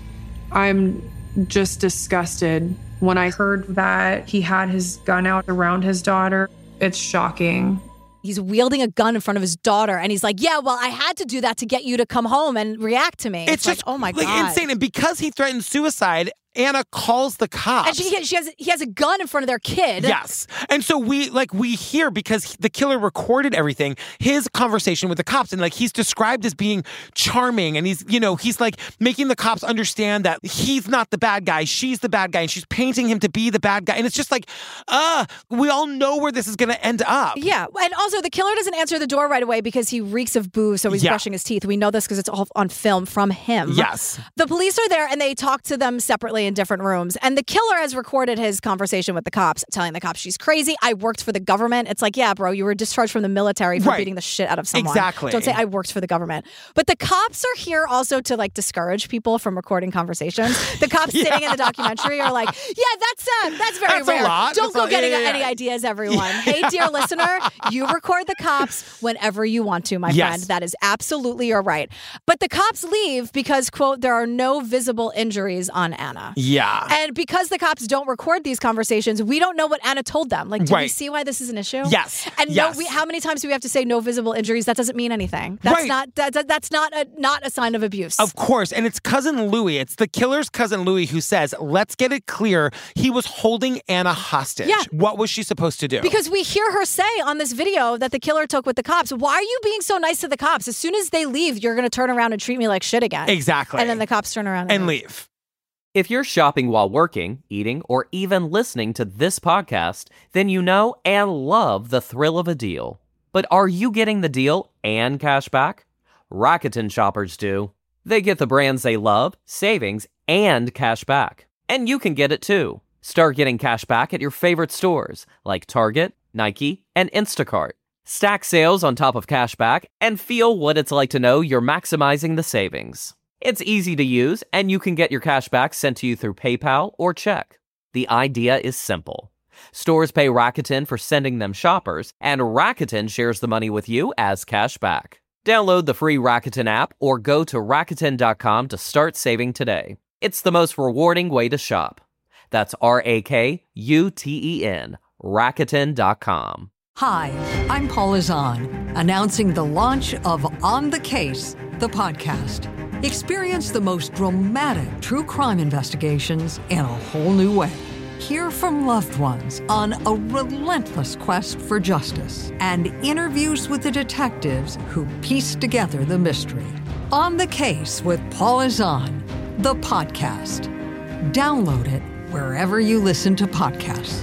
I'm just disgusted. When I heard that he had his gun out around his daughter, it's shocking. He's wielding a gun in front of his daughter, and he's like, yeah, well, I had to do that to get you to come home and react to me. It's, It's, just like, oh my like, God. insane. And because he threatened suicide, Anna calls the cops. And she, she has he has a gun in front of their kid. Yes. And so we like we hear, because the killer recorded everything, his conversation with the cops, and like he's described as being charming, and he's, you know, he's like making the cops understand that he's not the bad guy, she's the bad guy, and she's painting him to be the bad guy. And it's just like, uh, we all know where this is going to end up. Yeah. And also the killer doesn't answer the door right away because he reeks of booze, so he's Yeah. brushing his teeth. We know this because it's all on film from him. Yes. The police are there and they talk to them separately in different rooms. And the killer has recorded his conversation with the cops, telling the cops she's crazy. I worked for the government. It's like, yeah, bro, you were discharged from the military for Right. beating the shit out of someone. Exactly. Don't say I worked for the government. But the cops are here also to like discourage people from recording conversations. The cops Yeah. sitting in the documentary are like, yeah, that's uh, that's very That's a rare. lot. Don't That's go a- getting yeah, yeah, any yeah. ideas, everyone. Hey, dear listener, you record the cops whenever you want to, my Yes. friend. That is absolutely your right. But the cops leave because, quote, there are no visible injuries on Anna. Yeah. And because the cops don't record these conversations, we don't know what Anna told them. Like, do we Right. see why this is an issue? Yes. And Yes. no, we, how many times do we have to say no visible injuries? That doesn't mean anything. That's Right. not that, that- that's not a not a sign of abuse. Of course. And it's cousin Louis. It's the killer's cousin Louis who says, let's get it clear. He was holding Anna hostage. Yeah. What was she supposed to do? Because we hear her say on this video that the killer took with the cops, why are you being so nice to the cops? As soon as they leave, you're going to turn around and treat me like shit again. Exactly. And then the cops turn around and, and leave. leave. If you're shopping while working, eating, or even listening to this podcast, then you know and love the thrill of a deal. But are you getting the deal and cash back? Rakuten shoppers do. They get the brands they love, savings, and cash back. And you can get it too. Start getting cash back at your favorite stores like Target, Nike, and Instacart. Stack sales on top of cash back and feel what it's like to know you're maximizing the savings. It's easy to use, and you can get your cash back sent to you through PayPal or check. The idea is simple. Stores pay Rakuten for sending them shoppers, and Rakuten shares the money with you as cash back. Download the free Rakuten app or go to Rakuten dot com to start saving today. It's the most rewarding way to shop. That's R A K U T E N, Rakuten dot com. Hi, I'm Paula Zahn, announcing the launch of On the Case, the podcast. Experience the most dramatic true crime investigations in a whole new way. Hear from loved ones on a relentless quest for justice and interviews with the detectives who pieced together the mystery. On the Case with Paula Zahn, the podcast. Download it wherever you listen to podcasts.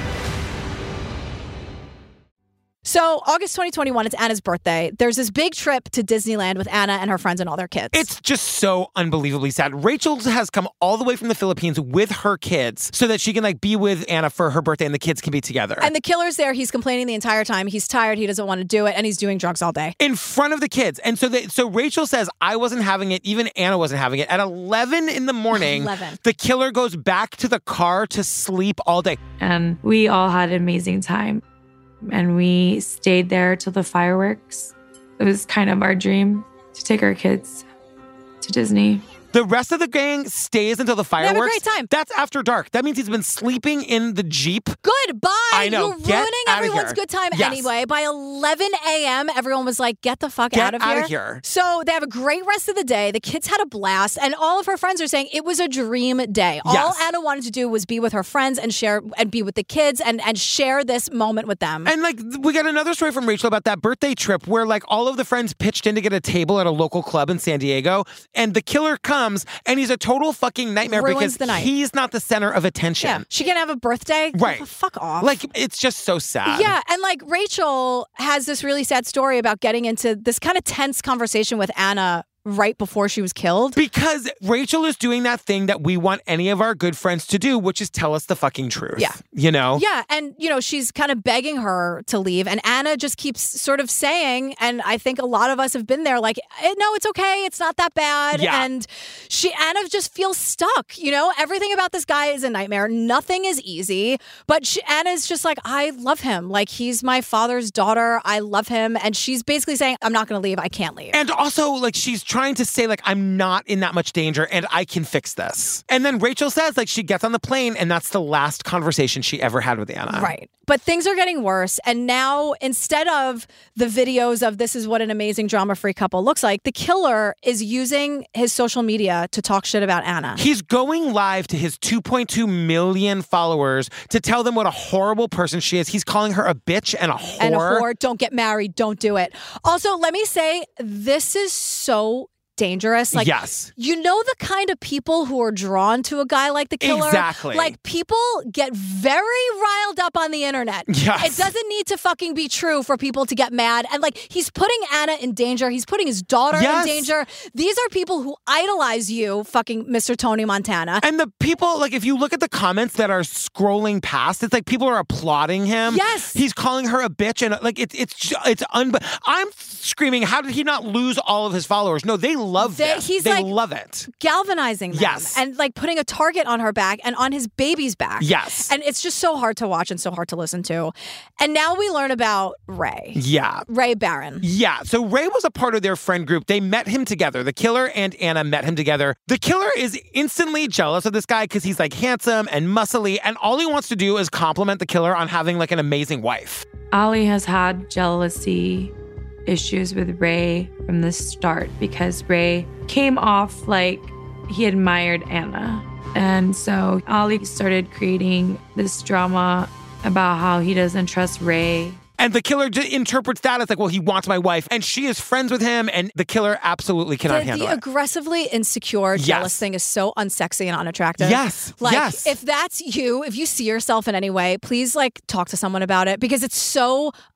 So August twenty twenty-one, it's Anna's birthday. There's this big trip to Disneyland with Anna and her friends and all their kids. It's just so unbelievably sad. Rachel has come all the way from the Philippines with her kids so that she can like be with Anna for her birthday and the kids can be together. And the killer's there. He's complaining the entire time. He's tired. He doesn't want to do it. And he's doing drugs all day. In front of the kids. And so they, so Rachel says, I wasn't having it. Even Anna wasn't having it. At eleven in the morning, eleven the killer goes back to the car to sleep all day. And we all had an amazing time. And we stayed there till the fireworks. It was kind of our dream to take our kids to Disney. The rest of the gang stays until the fireworks. They have a great time. That's after dark. That means he's been sleeping in the Jeep. Goodbye. I know. You're Get ruining outta everyone's here. good time Yes. anyway. By eleven a.m., everyone was like, get the fuck Get out of here. outta here. So they have a great rest of the day. The kids had a blast. And all of her friends are saying it was a dream day. All Yes. Anna wanted to do was be with her friends and share and be with the kids and, and share this moment with them. And like we got another story from Rachel about that birthday trip where like all of the friends pitched in to get a table at a local club in San Diego, and the killer comes and he's a total fucking nightmare Ruins because the night. he's not the center of attention. Yeah. She can have a birthday. Right. Fuck off. Like it's just so sad. Yeah, and like Rachel has this really sad story about getting into this kind of tense conversation with Anna right before she was killed. Because Rachel is doing that thing that we want any of our good friends to do, which is tell us the fucking truth. Yeah. You know? Yeah, and you know, she's kind of begging her to leave, and Anna just keeps sort of saying, and I think a lot of us have been there, like, eh, no, it's okay, it's not that bad. Yeah. And she Anna just feels stuck, you know? Everything about this guy is a nightmare. Nothing is easy. But she, Anna's just like, I love him. Like, he's my father's daughter. I love him. And she's basically saying, I'm not gonna leave. I can't leave. And also, like, she's trying to say, like, I'm not in that much danger and I can fix this. And then Rachel says, like, she gets on the plane and that's the last conversation she ever had with Anna. Right. But things are getting worse. And now, instead of the videos of this is what an amazing drama-free couple looks like, the killer is using his social media to talk shit about Anna. He's going live to his two point two million followers to tell them what a horrible person she is. He's calling her a bitch and a whore. And a whore. Don't get married. Don't do it. Also, let me say, this is so dangerous. Like, yes. You know the kind of people who are drawn to a guy like the killer? Exactly. Like, people get very riled up on the internet. Yes. It doesn't need to fucking be true for people to get mad. And, like, he's putting Anna in danger. He's putting his daughter Yes. in danger. These are people who idolize you, fucking Mister Tony Montana. And the people, like, if you look at the comments that are scrolling past, it's like people are applauding him. Yes. He's calling her a bitch. And, like, it, it's, it's, un- I'm screaming, how did he not lose all of his followers? No, they love They- this. he's they like love it. Galvanizing them. Yes. And like putting a target on her back and on his baby's back. Yes. And it's just so hard to watch and so hard to listen to. And now we learn about Ray. Yeah. Ray Barron. Yeah. So Ray was a part of their friend group. They met him together. The killer and Anna met him together. The killer is instantly jealous of this guy because he's like handsome and muscly. And all he wants to do is compliment the killer on having like an amazing wife. Ali has had jealousy issues with Ray from the start because Ray came off like he admired Anna. And so Ali started creating this drama about how he doesn't trust Ray. And the killer j- interprets that as like, well, he wants my wife. And she is friends with him. And the killer absolutely cannot The, handle the it. aggressively insecure, jealous Yes. thing is so unsexy and unattractive. Yes, Like, yes. if that's you, if you see yourself in any way, please, like, talk to someone about it because it's so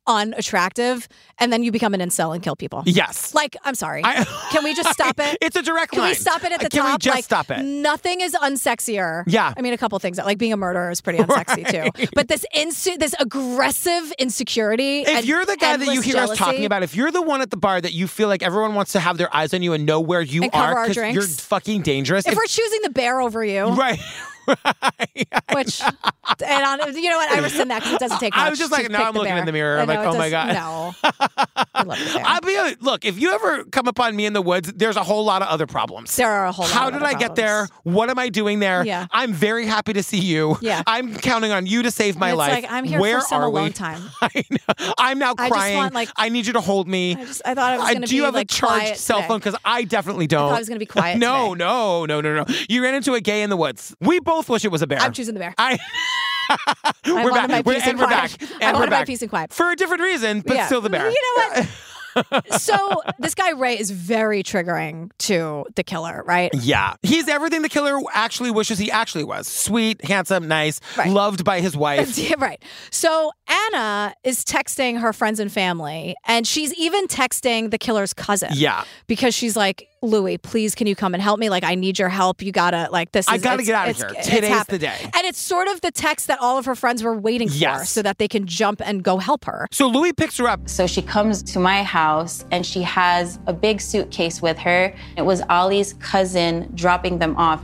unattractive, and then you become an incel and kill people. Yes. Like, I'm sorry. I- Can we just stop it? It's a direct Can line. we stop it at the Can top? we just like, stop it? Nothing is unsexier. Yeah. I mean, a couple things. Like being a murderer is pretty unsexy Right. too. But this insu- this aggressive insecurity. If and you're the guy that you endless hear jealousy, us talking about, if you're the one at the bar that you feel like everyone wants to have their eyes on you and know where you And cover are our because drinks. you're fucking dangerous. If, If- we're choosing the bear over you, right. which, and on, you know what, I rescind that because it doesn't take much. I was just like, to now pick I'm the looking bear. in the mirror. I I'm like, know, it oh my does- God. No. I love the bear. I'll be honest, look, if you ever come upon me in the woods, there's a whole lot of other problems. There are a whole lot How of did other I get problems. there? What am I doing there? Yeah. I'm very happy to see you. Yeah. I'm counting on you to save my And it's life. like, I'm here Where for some are alone we? time. I know. I'm now I just crying. want, like- I need you to hold me. I just, I thought it was I- going to do be you have like a charged quiet cell today. phone? Because I definitely don't. I thought it was going to be quiet no, today. no, no, no, no. You ran into a gay in the woods. We both wish it was a bear. I'm choosing the bear. I. I we're wanted back. my We're- peace and and we're quiet. back. I And we're wanted my back. peace and quiet. For a different reason, but Yeah. still the bear. You know what? So this guy Ray is very triggering to the killer, right? Yeah. He's everything the killer actually wishes he actually was. Sweet, handsome, nice, Right. loved by his wife. Yeah, right. So Anna is texting her friends and family, and she's even texting the killer's cousin. Yeah. Because she's like, Louis, please, can you come and help me? Like, I need your help. You gotta, like, this is I gotta it's- get out of it's- here. it's Today's happened. the day. And it's sort of the text that all of her friends were waiting for Yes. so that they can jump and go help her. So Louis picks her up. So she comes to my house and she has a big suitcase with her. It was Ollie's cousin dropping them off.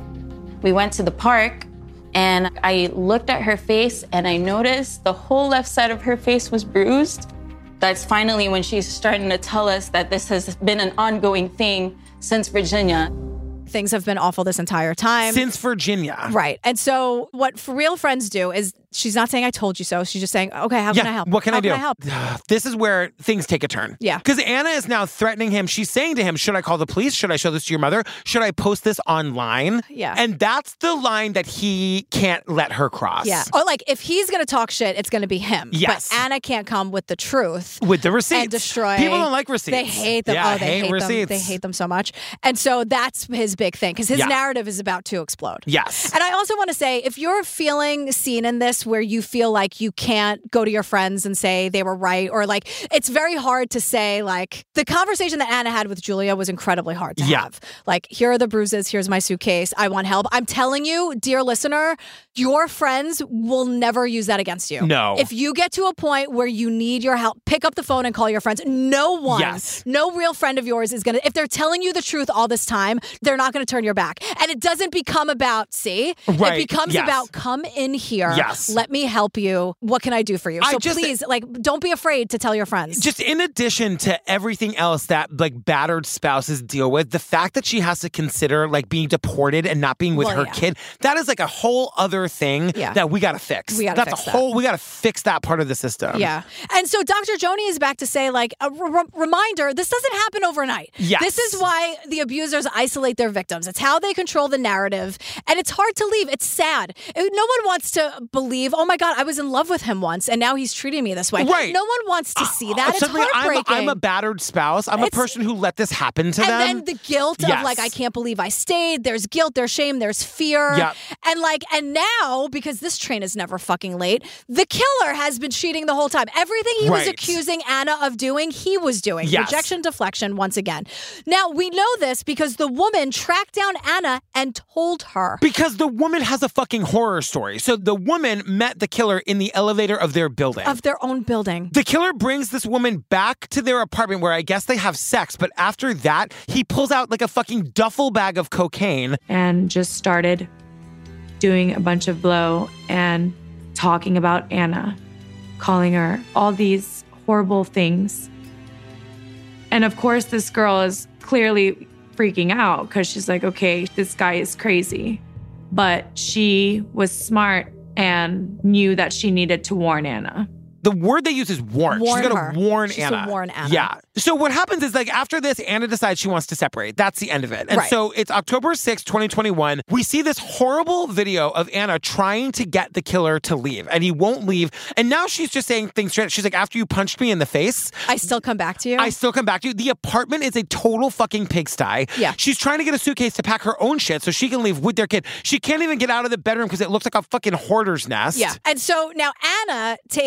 We went to the park and I looked at her face and I noticed the whole left side of her face was bruised. That's finally when she's starting to tell us that this has been an ongoing thing since Virginia. Things have been awful this entire time. Since Virginia. Right. And so what for real friends do is she's not saying I told you so. She's just saying, okay, how Yeah, can I help? what can how I do? Can I help? This is where things take a turn. Yeah. Because Anna is now threatening him. She's saying to him, should I call the police? Should I show this to your mother? Should I post this online? Yeah. And that's the line that he can't let her cross. Yeah. Or like if he's going to talk shit, it's going to be him. Yes. But Anna can't come with the truth. With the receipts. And destroy. People don't like receipts. They hate them. Yeah, oh, they hate hate, receipts. them. They hate them so much. And so that's his big thing because his Yeah. narrative is about to explode. Yes. And I also want to say, if you're feeling seen in this where you feel like you can't go to your friends and say they were right, or like it's very hard to say, like the conversation that Anna had with Julia was incredibly hard to Yeah. have. Like, here are the bruises. Here's my suitcase. I want help. I'm telling you, dear listener, your friends will never use that against you. No. If you get to a point where you need your help, pick up the phone and call your friends. No one, Yes. no real friend of yours is going to, if they're telling you the truth all this time, they're not going to turn your back. And it doesn't become about, see, Right. it becomes Yes. about come in here. Yes. Let me help you. What can I do for you? I So just- please, like, don't be afraid to tell your friends. Just in addition to everything else that like battered spouses deal with, the fact that she has to consider like being deported and not being with Well, her yeah. kid, that is like a whole other thing Yeah. that we got to fix. We gotta That's fix a that. whole, we got to fix that part of the system. Yeah. And so Doctor Joni is back to say, like, a r- reminder, this doesn't happen overnight. Yes. This is why the abusers isolate their victims. It's how they control the narrative. And it's hard to leave. It's sad. No one wants to believe, oh my God, I was in love with him once and now he's treating me this way. Right. No one wants to see that. It's Suddenly, I'm, heartbreaking. I'm a battered spouse. I'm a It's- person who let this happen to and them. then the guilt of Yes. like, I can't believe I stayed. There's guilt, there's shame, there's fear. Yep. And like, and now, because this train is never fucking late, the killer has been cheating the whole time. Everything he was Right. accusing Anna of doing, he was doing. Yes. Rejection, deflection, once again. Now, we know this because the woman tracked down Anna and told her. Because the woman has a fucking horror story. So the woman met the killer in the elevator of their building. Of their own building. The killer brings this woman back to their apartment where I guess they have sex, but after that, he pulls out like a fucking duffel bag of cocaine. And just started doing a bunch of blow and talking about Anna, calling her all these horrible things. And of course, this girl is clearly freaking out because she's like, okay, this guy is crazy. But she was smart and knew that she needed to warn Anna. The word they use is warn. Warn She's her. gonna warn She's Anna. to warn Anna. Yeah. So what happens is like after this, Anna decides she wants to separate. That's the end of it. And Right. so it's October sixth, twenty twenty-one. We see this horrible video of Anna trying to get the killer to leave, and he won't leave. And now she's just saying things straight. She's like, after you punched me in the face, I still come back to you. I still come back to you. The apartment is a total fucking pigsty. Yeah. She's trying to get a suitcase to pack her own shit so she can leave with their kid. She can't even get out of the bedroom because it looks like a fucking hoarder's nest. Yeah. And so now Anna takes to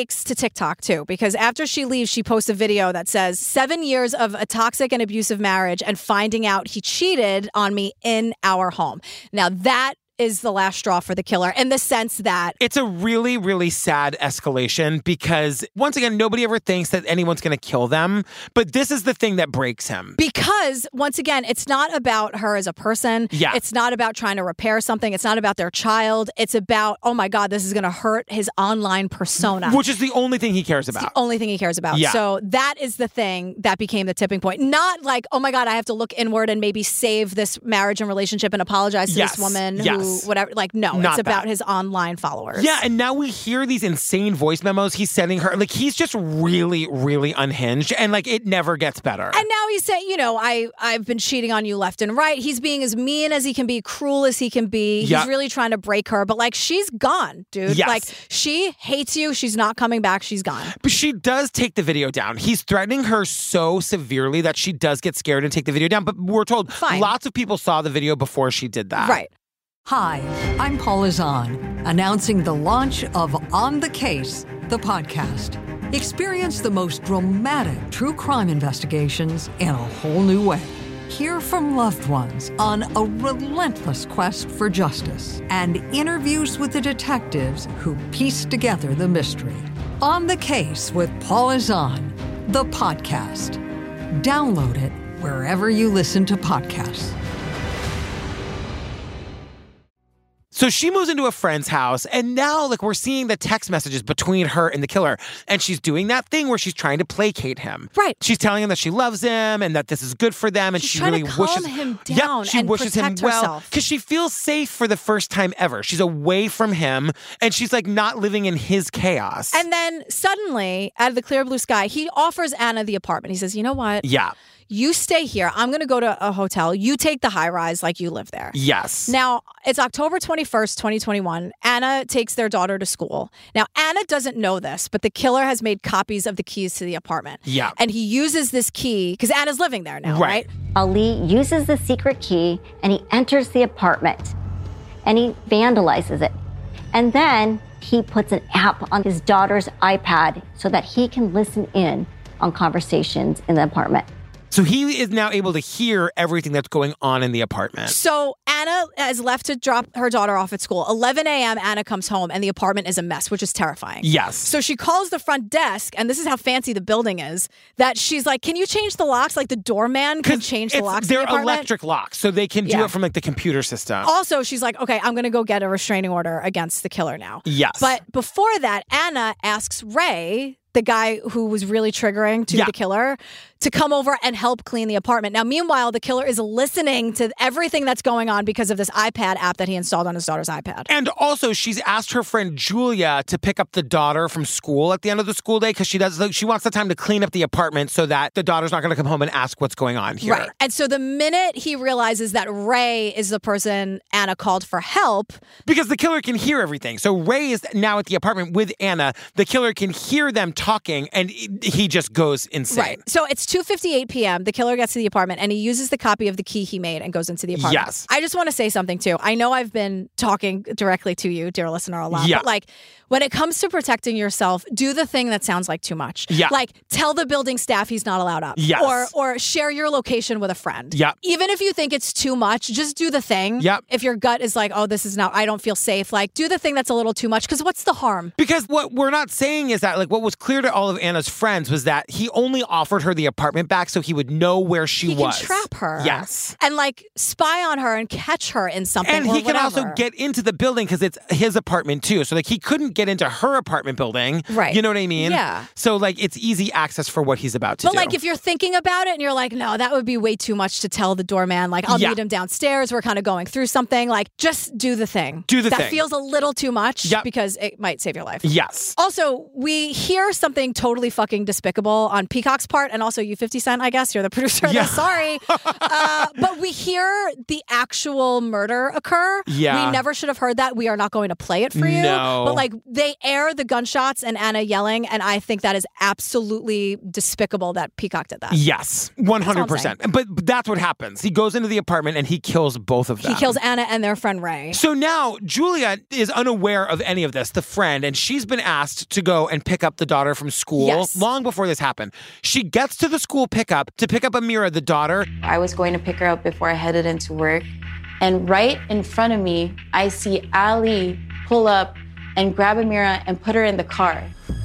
TikTok too, because after she leaves, she posts a video that says seven years of a toxic and abusive marriage and finding out he cheated on me in our home. Now that is the last straw for the killer in the sense that it's a really, really sad escalation because once again, nobody ever thinks that anyone's going to kill them. But this is the thing that breaks him. Because once again, it's not about her as a person. Yeah. It's not about trying to repair something. It's not about their child. It's about, oh my God, this is going to hurt his online persona. Which is the only thing he cares about. It's the only thing he cares about. Yeah. So that is the thing that became the tipping point. Not like, oh my God, I have to look inward and maybe save this marriage and relationship and apologize to Yes. this woman Yes. who whatever. Like, no, Not it's about that. his online followers. Yeah, and now we hear these insane voice memos he's sending her. Like, he's just really, really unhinged, and like, it never gets better. And now he's saying, you know, I, I've been cheating on you left and right. He's being as mean as he can be, cruel as he can be. Yeah. He's really trying to break her, but like, she's gone, dude. Yes. Like, she hates you. She's not coming back. She's gone. But she does take the video down. He's threatening her so severely that she does get scared and take the video down. But we're told Fine. lots of people saw the video before she did that. Right. Hi, I'm Paula Zahn, announcing the launch of On the Case, the podcast. Experience the most dramatic true crime investigations in a whole new way. Hear from loved ones on a relentless quest for justice and interviews with the detectives who piece together the mystery. On the Case with Paula Zahn, the podcast. Download it wherever you listen to podcasts. So she moves into a friend's house, and now, like, we're seeing the text messages between her and the killer, and she's doing that thing where she's trying to placate him. Right. She's telling him that she loves him and that this is good for them, and She's she trying really to calm wishes him Yep, down she and wishes him protect well herself. because she feels safe for the first time ever. She's away from him, and she's like not living in his chaos. And then suddenly, out of the clear blue sky, he offers Anna the apartment. He says, you know what? yeah. You stay here. I'm going to go to a hotel. You take the high rise like you live there. Yes. Now, it's October twenty-first, twenty twenty-one. Anna takes their daughter to school. Now, Anna doesn't know this, but the killer has made copies of the keys to the apartment. Yeah. And he uses this key because Anna's living there now, right? Right. Ali uses the secret key and he enters the apartment and he vandalizes it. And then he puts an app on his daughter's iPad so that he can listen in on conversations in the apartment. So he is now able to hear everything that's going on in the apartment. So Anna has left to drop her daughter off at school. eleven a.m. Anna comes home and the apartment is a mess, which is terrifying. Yes. So she calls the front desk, and this is how fancy the building is, that she's like, can you change the locks? Like the doorman can change the It's- locks in They're the apartment. electric locks, so they can do Yeah. it from like the computer system. Also, she's like, okay, I'm going to go get a restraining order against the killer now. Yes. But before that, Anna asks Ray, the guy who was really triggering to Yeah. the killer, to come over and help clean the apartment. Now, meanwhile, the killer is listening to everything that's going on because of this iPad app that he installed on his daughter's iPad. And also, she's asked her friend Julia to pick up the daughter from school at the end of the school day because she does. She wants the time to clean up the apartment so that the daughter's not going to come home and ask what's going on here. Right. And so the minute he realizes that Ray is the person Anna called for help, because the killer can hear everything. So Ray is now at the apartment with Anna. The killer can hear them talking, and he just goes insane. right. So it's two fifty-eight p.m. The killer gets to the apartment and he uses the copy of the key he made and goes into the apartment. Yes. I just want to say something too. I know I've been talking directly to you, dear listener, a lot. Yeah. But like, when it comes to protecting yourself, do the thing that sounds like too much. Yeah. Like, tell the building staff he's not allowed up. Yes. Or or share your location with a friend. Yep. Even if you think it's too much, just do the thing. Yep. If your gut is like, oh, this is not, I don't feel safe, like, do the thing that's a little too much, because what's the harm? Because what we're not saying is that, like, what was clear to all of Anna's friends was that he only offered her the apartment back so he would know where she He was. can trap her. Yes. And like spy on her and catch her in something. And or he can also whatever. get into the building because it's his apartment too. So like he couldn't get into her apartment building. Right. You know what I mean? Yeah. So like it's easy access for what he's about to But do. like if you're thinking about it and you're like, no, that would be way too much to tell the doorman. Like I'll Yeah. meet him downstairs. We're kind of going through something. Like just do the thing. Do the that thing. feels a little too much Yep. because it might save your life. Yes. Also, we hear something totally fucking despicable on Peacock's part, and also you, fifty Cent, I guess. You're the producer of Yeah. this. Sorry. uh, but we hear the actual murder occur. Yeah. We never should have heard that. We are not going to play it for you. No. But like they air the gunshots and Anna yelling, and I think that is absolutely despicable that Peacock did that. Yes. one hundred percent. But but that's what happens. He goes into the apartment and he kills both of them. He kills Anna and their friend Ray. So now Julia is unaware of any of this, the friend, and she's been asked to go and pick up the daughter Amira from school Yes. long before this happened. She gets to the school pickup to pick up Amira, the daughter. I was going to pick her up before I headed into work. And right in front of me, I see Ali pull up and grab Amira and put her in the car.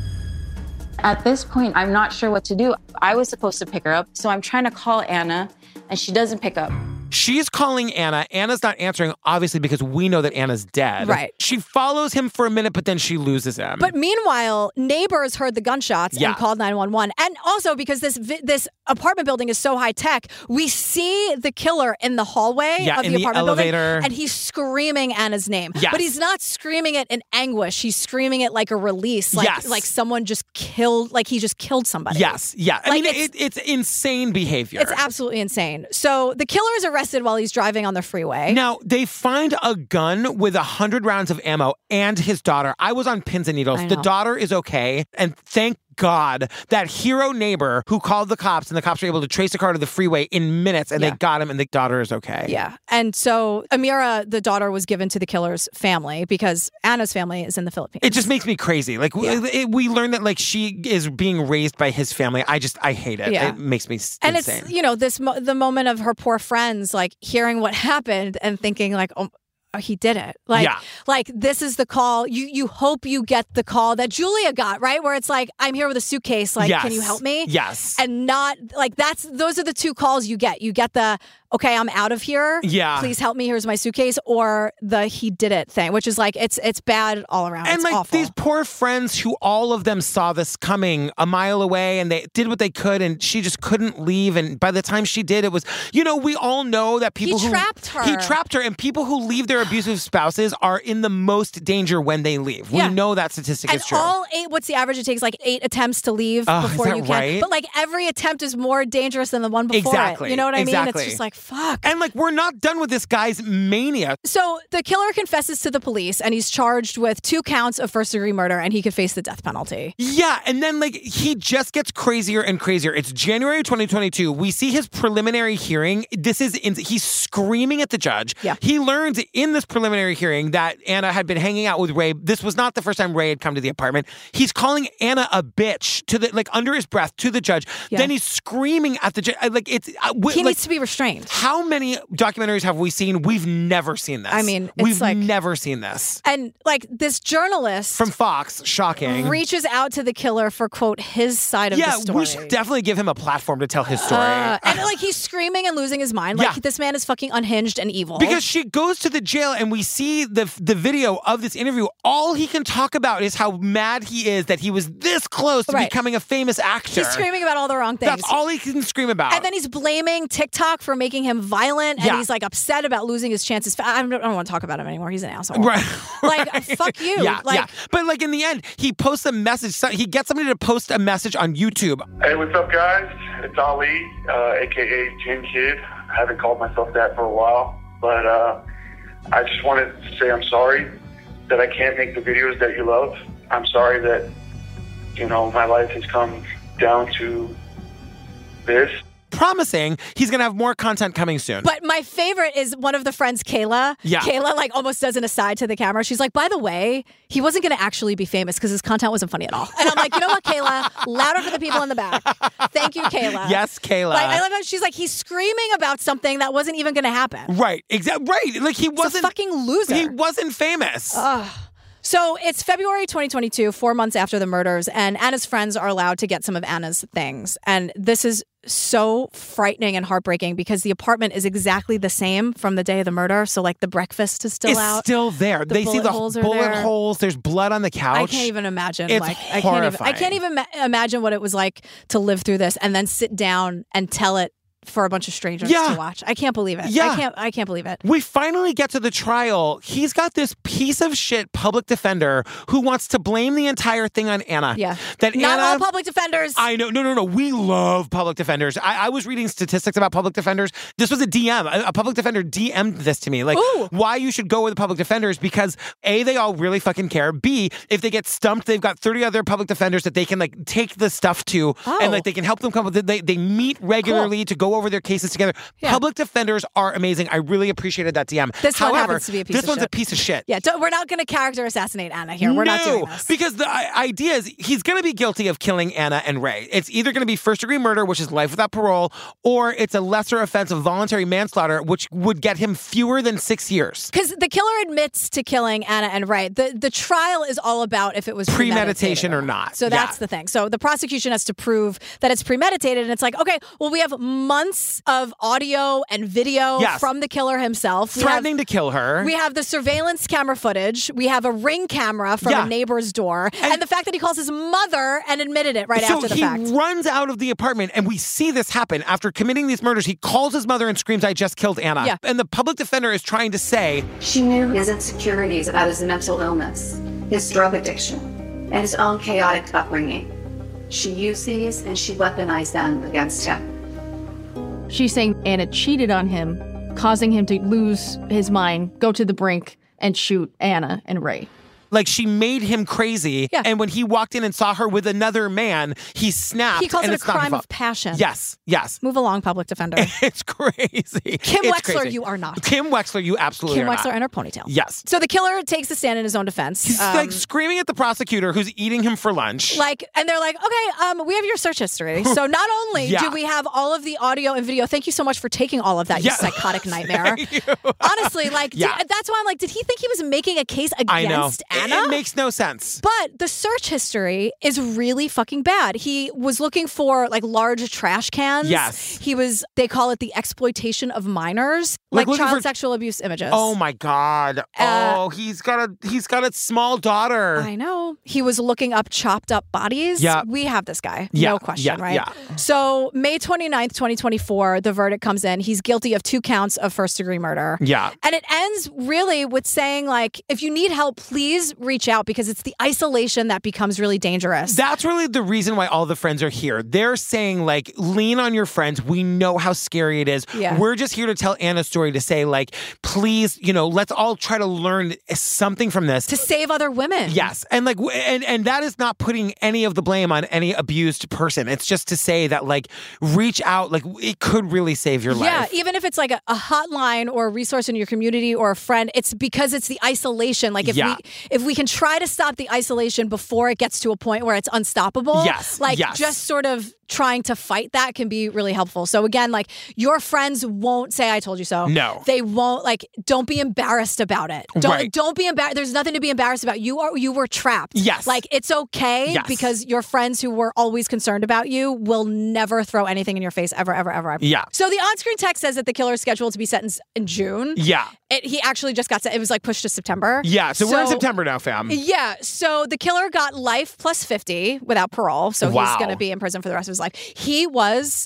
At this point, I'm not sure what to do. I was supposed to pick her up, so I'm trying to call Anna, and she doesn't pick up. She's calling Anna. Anna's not answering, obviously, because we know that Anna's dead. Right. She follows him for a minute, but then she loses him. But meanwhile, neighbors heard the gunshots Yeah. and called nine one one. And also because this vi- this apartment building is so high tech, we see the killer in the hallway Yeah, of in the the apartment elevator. building, and he's screaming Anna's name. Yes. But he's not screaming it in anguish. He's screaming it like a release, like Yes. like someone just killed, like he just killed somebody. Yes, yeah. I Like, mean, it's- it, it's insane behavior. It's absolutely insane. So the killer is arrested while he's driving on the freeway. Now, they find a gun with one hundred rounds of ammo and his daughter. I was on pins and needles. I The know. daughter is okay. And thank God that hero neighbor who called the cops and the cops were able to trace the car to the freeway in minutes and Yeah. they got him and the daughter is okay. Yeah. And so Amira, the daughter, was given to the killer's family because Anna's family is in the Philippines. It just makes me crazy. Like, we- it, we learned that, like, she is being raised by his family. I just, I hate it. Yeah. It makes me s- And insane. it's, you know, this mo- the moment of her poor friends, like, hearing what happened and thinking, like, oh, he did it. Like, Yeah. like this is the call. You you hope you get the call that Julia got, right? Where it's like, I'm here with a suitcase. Like, can you Yes. help me? Yes. And not like that's those are the two calls you get. You get the okay, I'm out of here. Yeah. Please help me. Here's my suitcase, or the he did it thing, which is like it's it's bad all around. And it's like awful. these poor friends who all of them saw this coming a mile away and they did what they could and she just couldn't leave. And by the time she did, it was, you know, we all know that people He who trapped her. He trapped her and people who leave their abusive spouses are in the most danger when they leave. Yeah. We know that statistic And is true. all eight, what's the average? It takes like eight attempts to leave Oh, is before that you can. right? But like every attempt is more dangerous than the one before Exactly. it. You know what I mean? Exactly. It's just like, fuck. And like, we're not done with this guy's mania. So the killer confesses to the police and he's charged with two counts of first degree murder and he could face the death penalty. Yeah, and then like he just gets crazier and crazier. It's January twenty twenty-two. We see his preliminary hearing. This is in, he's screaming at the judge. Yeah. He learns in this preliminary hearing that Anna had been hanging out with Ray. This was not the first time Ray had come to the apartment. He's calling Anna a bitch to the like under his breath to the judge. Yeah. Then he's screaming at the judge. Like it's uh, w- He like, needs to be restrained. How many documentaries have we seen? We've never seen this. I mean, it's we've like- never seen this And like this journalist from Fox. Shocking. reaches out to the killer for quote his side of yeah, the story. we should definitely give him a platform to tell his story. Uh, and like he's screaming and losing his mind. Like Yeah. this man is fucking unhinged and evil. Because she goes to the jail and we see the the video of this interview. All he can talk about is how mad he is that he was this close to Right. becoming a famous actor. he's screaming about all the wrong things. That's all he can scream about. And then he's blaming TikTok for making him violent, and Yeah. he's like upset about losing his chances. I don't, I don't want to talk about him anymore. He's an asshole. Right. Like fuck you. Yeah, like yeah. But like in the end, he posts a message. so- He gets somebody to post a message on YouTube. Hey, what's up, guys? It's Ali, uh, aka Gin Kid. I haven't called myself that for a while, but uh, I just wanted to say I'm sorry that I can't make the videos that you love. I'm sorry that, you know, my life has come down to this. Promising he's going to have more content coming soon. But my favorite is one of the friends, Kayla. Yeah. Kayla like almost does an aside to the camera. She's like, by the way, he wasn't going to actually be famous because his content wasn't funny at all. And I'm like, you know what, Kayla? Louder for the people in the back. Thank you, Kayla. Yes, Kayla. Like, I love how she's like, he's screaming about something that wasn't even going to happen. Right. Exactly. Right. Like he He's wasn't a fucking loser. He wasn't famous. Ugh. So it's February twenty twenty-two, four months after the murders, and Anna's friends are allowed to get some of Anna's things. And this is so frightening and heartbreaking because the apartment is exactly the same from the day of the murder. So like the breakfast is still it's out. still there. The They see bullet the holes are bullet there. holes. There's blood on the couch. I can't even imagine. It's like I can't even. I horrifying. can't even ma- imagine what it was like to live through this and then sit down and tell it for a bunch of strangers Yeah. to watch. I can't believe it. Yeah. I can't. I can't believe it. We finally get to the trial. He's got this piece of shit public defender who wants to blame the entire thing on Anna. Yeah. That Not Anna, all public defenders. I know. No, no, no. We love public defenders. I, I was reading statistics about public defenders. This was a D M. A, a public defender D M'd this to me. Like, Ooh. why you should go with the public defenders because A, they all really fucking care. B, if they get stumped, they've got thirty other public defenders that they can like take the stuff to Oh. and like they can help them come with it. They, they meet regularly to go go over their cases together. Yeah. Public defenders are amazing. I really appreciated that D M. This However, one happens to be a piece this of one's shit. a piece of shit. Yeah, don't, we're not going to character assassinate Anna here. We're no, not doing this. because the i- idea is he's going to be guilty of killing Anna and Ray. It's either going to be first-degree murder, which is life without parole, or it's a lesser offense of voluntary manslaughter, which would get him fewer than six years. Because the killer admits to killing Anna and Ray. The the trial is all about if it was Premeditation or not. So that's Yeah. the thing. So the prosecution has to prove that it's premeditated. And it's like, okay, well, we have months of audio and video Yes. from the killer himself. We Threatening have, to kill her. We have the surveillance camera footage. We have a ring camera from Yeah. a neighbor's door. And, the fact that he calls his mother and admitted it right so after the he fact. runs out of the apartment, and we see this happen. After committing these murders, he calls his mother and screams, I just killed Anna. Yeah. And the public defender is trying to say, She knew his insecurities about his mental illness, his drug addiction, and his own chaotic upbringing. She used these and she weaponized them against him. She's saying Anna cheated on him, causing him to lose his mind, go to the brink, and shoot Anna and Ray. like, she made him crazy. Yeah. And when he walked in and saw her with another man, he snapped. He calls and it a it's not his crime fault. of passion. Yes, yes. Move along, public defender. It's crazy. Kim It's Wexler, crazy. you are not. Kim Wexler, you absolutely Kim are Wexler not. and her ponytail. Yes. So the killer takes a stand in his own defense. He's Um, like screaming at the prosecutor who's eating him for lunch. Like, and they're like, okay, um, we have your search history. So not only Yeah. do we have all of the audio and video, thank you so much for taking all of that, Yeah. you psychotic nightmare. Honestly, like, Yeah. did- that's why I'm like, did he think he was making a case I know. against It- Anna? It makes no sense. But the search history is really fucking bad. He was looking for like large trash cans. Yes. He was, they call it the exploitation of minors, Like like, looking child for- sexual abuse images. Oh my God. Uh, oh, he's got a he's got a small daughter. I know. He was looking up chopped up bodies. Yeah. We have this guy. Yeah, No question, yeah, right? yeah. So May twenty-ninth, twenty twenty-four, the verdict comes in. He's guilty of two counts of first degree murder. Yeah. And it ends really with saying, like, if you need help, please reach out because it's the isolation that becomes really dangerous. That's really the reason why all the friends are here. They're saying, like, lean on your friends. We know how scary it is. Yeah. We're just here to tell Anna's story, to say, like, please, you know, let's all try to learn something from this. To save other women. Yes. And like w- and and that is not putting any of the blame on any abused person. It's just to say that, like, reach out, like, it could really save your Yeah, life. even if it's like a, a hotline or a resource in your community or a friend, it's because it's the isolation. Like if Yeah. we if we can try to stop the isolation before it gets to a point where it's unstoppable, Yes, like yes. just sort of trying to fight that can be really helpful. So again, like your friends won't say I told you so. No. They won't, like, don't be embarrassed about it. Don't Right. don't be embarrassed. There's nothing to be embarrassed about. You are you were trapped. Yes. Like it's okay Yes. because your friends who were always concerned about you will never throw anything in your face ever, ever, ever. ever. Yeah. So the on-screen text says that the killer is scheduled to be sentenced in June. Yeah. It, he actually just got set. It was like pushed to September. Yeah. So, we're in September now, fam. Yeah. So the killer got life plus fifty without parole. So Wow. he's going to be in prison for the rest of his life. He was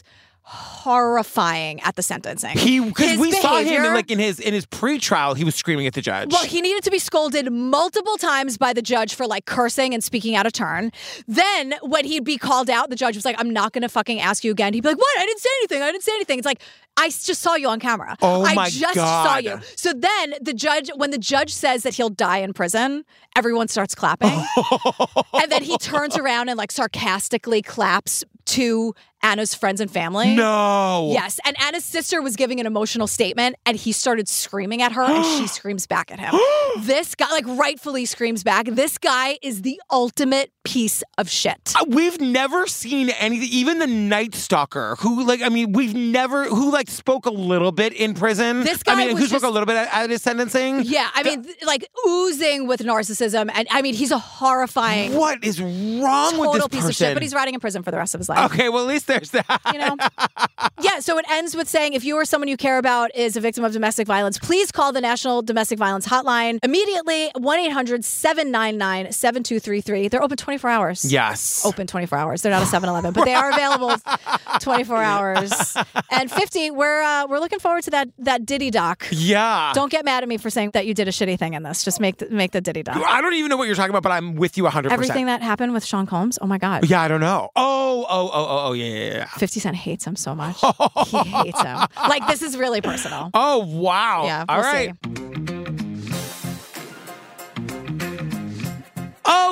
horrifying at the sentencing. He because His we saw him behavior- in, like in his in his pre-trial, he was screaming at the judge. Well, he needed to be scolded multiple times by the judge for like cursing and speaking out of turn. Then when he'd be called out, the judge was like, I'm not going to fucking ask you again. He'd be like, what? I didn't say anything. I didn't say anything. It's like, I just saw you on camera. Oh I my just God. saw you. So then the judge, when the judge says that he'll die in prison, everyone starts clapping. And then he turns around and like sarcastically claps to Anna's friends and family. No. Yes. And Anna's sister was giving an emotional statement and he started screaming at her and she screams back at him. This guy, like, rightfully screams back. This guy is the ultimate piece of shit. Uh, We've never seen anything, even the Night Stalker, who, like, I mean, we've never, who, like, spoke a little bit in prison. This guy I mean, was who spoke just- a little bit at, at his sentencing. Yeah, I mean, th- like oozing with narcissism, and I mean, he's a horrifying. What is wrong total with this piece person? of shit? But he's rotting in prison for the rest of his life. Okay, well, at least there's that. You know? Yeah, so it ends with saying if you or someone you care about is a victim of domestic violence, please call the National Domestic Violence Hotline immediately, one eight hundred seven nine nine seven two three three. They're open twenty-four hours. Yes. Open twenty-four hours. They're not a seven eleven, but they are available twenty-four hours. And fifty, we're uh, we're looking forward to that that Diddy doc. Yeah. Don't get mad at me for saying that you did a shitty thing in this. Just make the, make the Diddy doc. I don't even know what you're talking about, but I'm with you one hundred percent. Everything that happened with Sean Combs. Oh my God. Yeah, I don't know. Oh, oh, oh, oh, oh, yeah, yeah, yeah. fifty Cent hates him so much. He hates him. Like, this is really personal. Oh, wow. Yeah, All we'll right. see.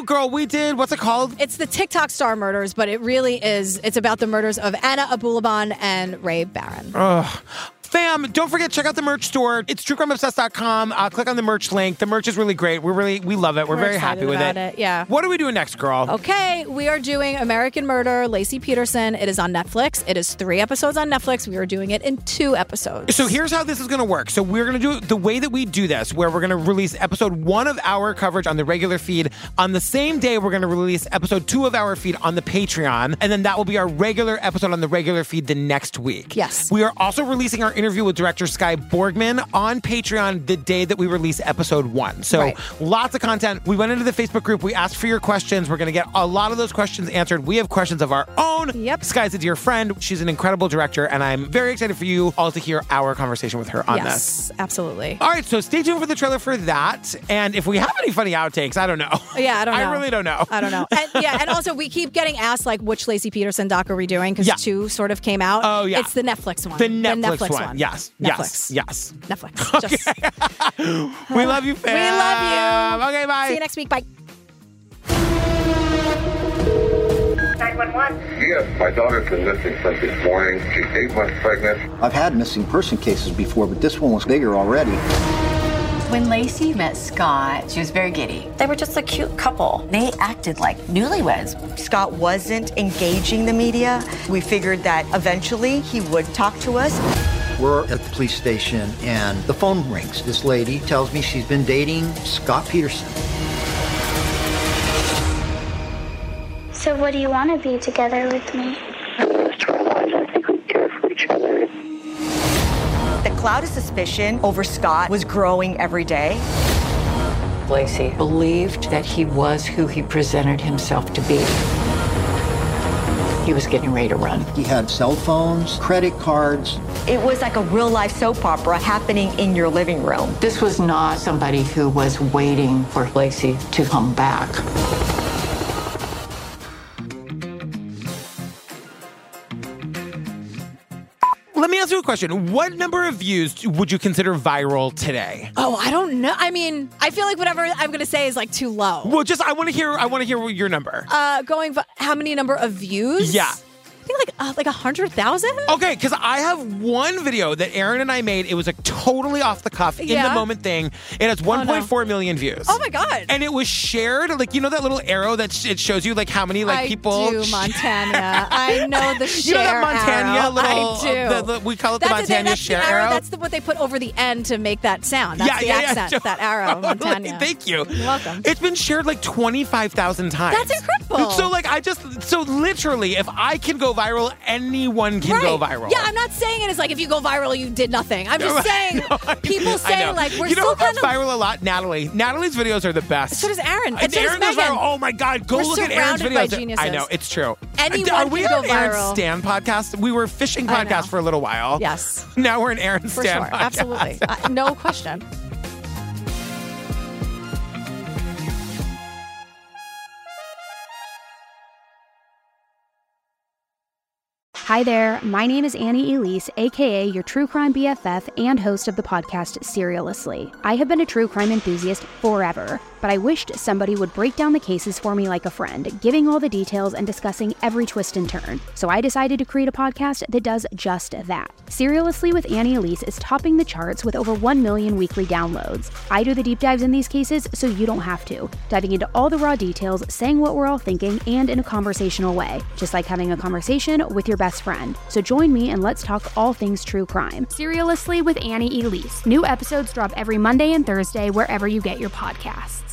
No, girl, we did. What's it called? It's the TikTok star murders, but it really is. It's about the murders of Anna Abulaban and Ray Barron. Ugh. Fam, don't forget, check out the merch store. It's true crime obsessed dot com. Uh, click on the merch link. The merch is really great. We're really, we love it. We're, We're very happy with about it. it. Yeah. What are we doing next, girl? Okay, we are doing American Murder, Lacey Peterson. It is on Netflix. It is three episodes on Netflix. We are doing it in two episodes. So here's how this is going to work. So we're going to do it the way that we do this, where we're going to release episode one of our coverage on the regular feed. On the same day, we're going to release episode two of our feed on the Patreon. And then that will be our regular episode on the regular feed the next week. Yes. We are also releasing our interview with director Sky Borgman on Patreon the day that we release episode one. So Right. lots of content. We went into the Facebook group. We asked for your questions. We're going to get a lot of those questions answered. We have questions of our own. Yep. Sky's a dear friend. She's an incredible director. And I'm very excited for you all to hear our conversation with her on yes, this. absolutely. All right, so stay tuned for the trailer for that. And if we have any funny outtakes, I don't know. Yeah, I don't know. I really don't know. I don't know. And, yeah, and also we keep getting asked, like, which Lacey Peterson doc are we doing? Because Yeah. two sort of came out. Oh, yeah. It's the Netflix one. The Netflix, one. Yes. Netflix. Yes. Yes. Netfllix. Just, We love you, fam. we love you. Okay, bye. See you next week. Bye. nine one one. Yes, my daughter's been missing since this morning. She's eight months pregnant. I've had missing person cases before, but this one was bigger already. When Lacey met Scott, she was very giddy. They were just a cute couple. They acted like newlyweds. Scott wasn't engaging the media. We figured that eventually he would talk to us. We're at the police station and the phone rings. This lady tells me she's been dating Scott Peterson. So what do you want to be together with me? The cloud of suspicion over Scott was growing every day. Lacey believed that he was who he presented himself to be. He was getting ready to run. He had cell phones, credit cards. It was like a real-life soap opera happening in your living room. This was not somebody who was waiting for Lacey to come back. Let me ask you a question. What number of views would you consider viral today? Oh, I don't know. I mean, I feel like whatever I'm going to say is like too low. Well, just I want to hear. I want to hear your number. Uh, going vi- how many number of views? Yeah. I think like uh, like a hundred thousand. Okay, because I have one video that Aaron and I made. It was a totally off the cuff, in Yeah? the moment thing. It has one point four million views. Oh my god! And it was shared, like you know that little arrow that sh- it shows you like how many like I people. do, Montana. I know the You know share that Montana arrow. little. I do. uh, the, the, we call it That's the it, Montana that's share the arrow. arrow. That's the, what they put over the end to make that sound. That's yeah, the yeah, accent. yeah. That arrow, Montana. Thank you. You're welcome. It's been shared like twenty-five thousand times. That's incredible. So like I just so literally, if I can go viral, anyone can right. go viral. Yeah, I'm not saying it as like if you go viral, you did nothing. I'm just No, saying no, I- people I say know. like we're you know still who goes kind of. viral a lot? Natalie. Natalie's videos are the best. So does Aaron. And And so does Aaron goes Megan. viral. Oh my God, go We're look at Aaron's surrounded by videos. geniuses. I know, it's true. Anyone Are we can on go Aaron's viral. Stan podcast? We were fishing I know. podcast for a little while. Yes. Now we're in Aaron's For Stan sure, podcast. absolutely, uh, no question. Hi there, my name is Annie Elise, aka your true crime B F F and host of the podcast Serialously. I have been a true crime enthusiast forever, but I wished somebody would break down the cases for me like a friend, giving all the details and discussing every twist and turn. So I decided to create a podcast that does just that. Serialously with Annie Elise is topping the charts with over one million weekly downloads. I do the deep dives in these cases so you don't have to, diving into all the raw details, saying what we're all thinking, and in a conversational way, just like having a conversation with your best friend. So join me and let's talk all things true crime. Serialously with Annie Elise. New episodes drop every Monday and Thursday wherever you get your podcasts.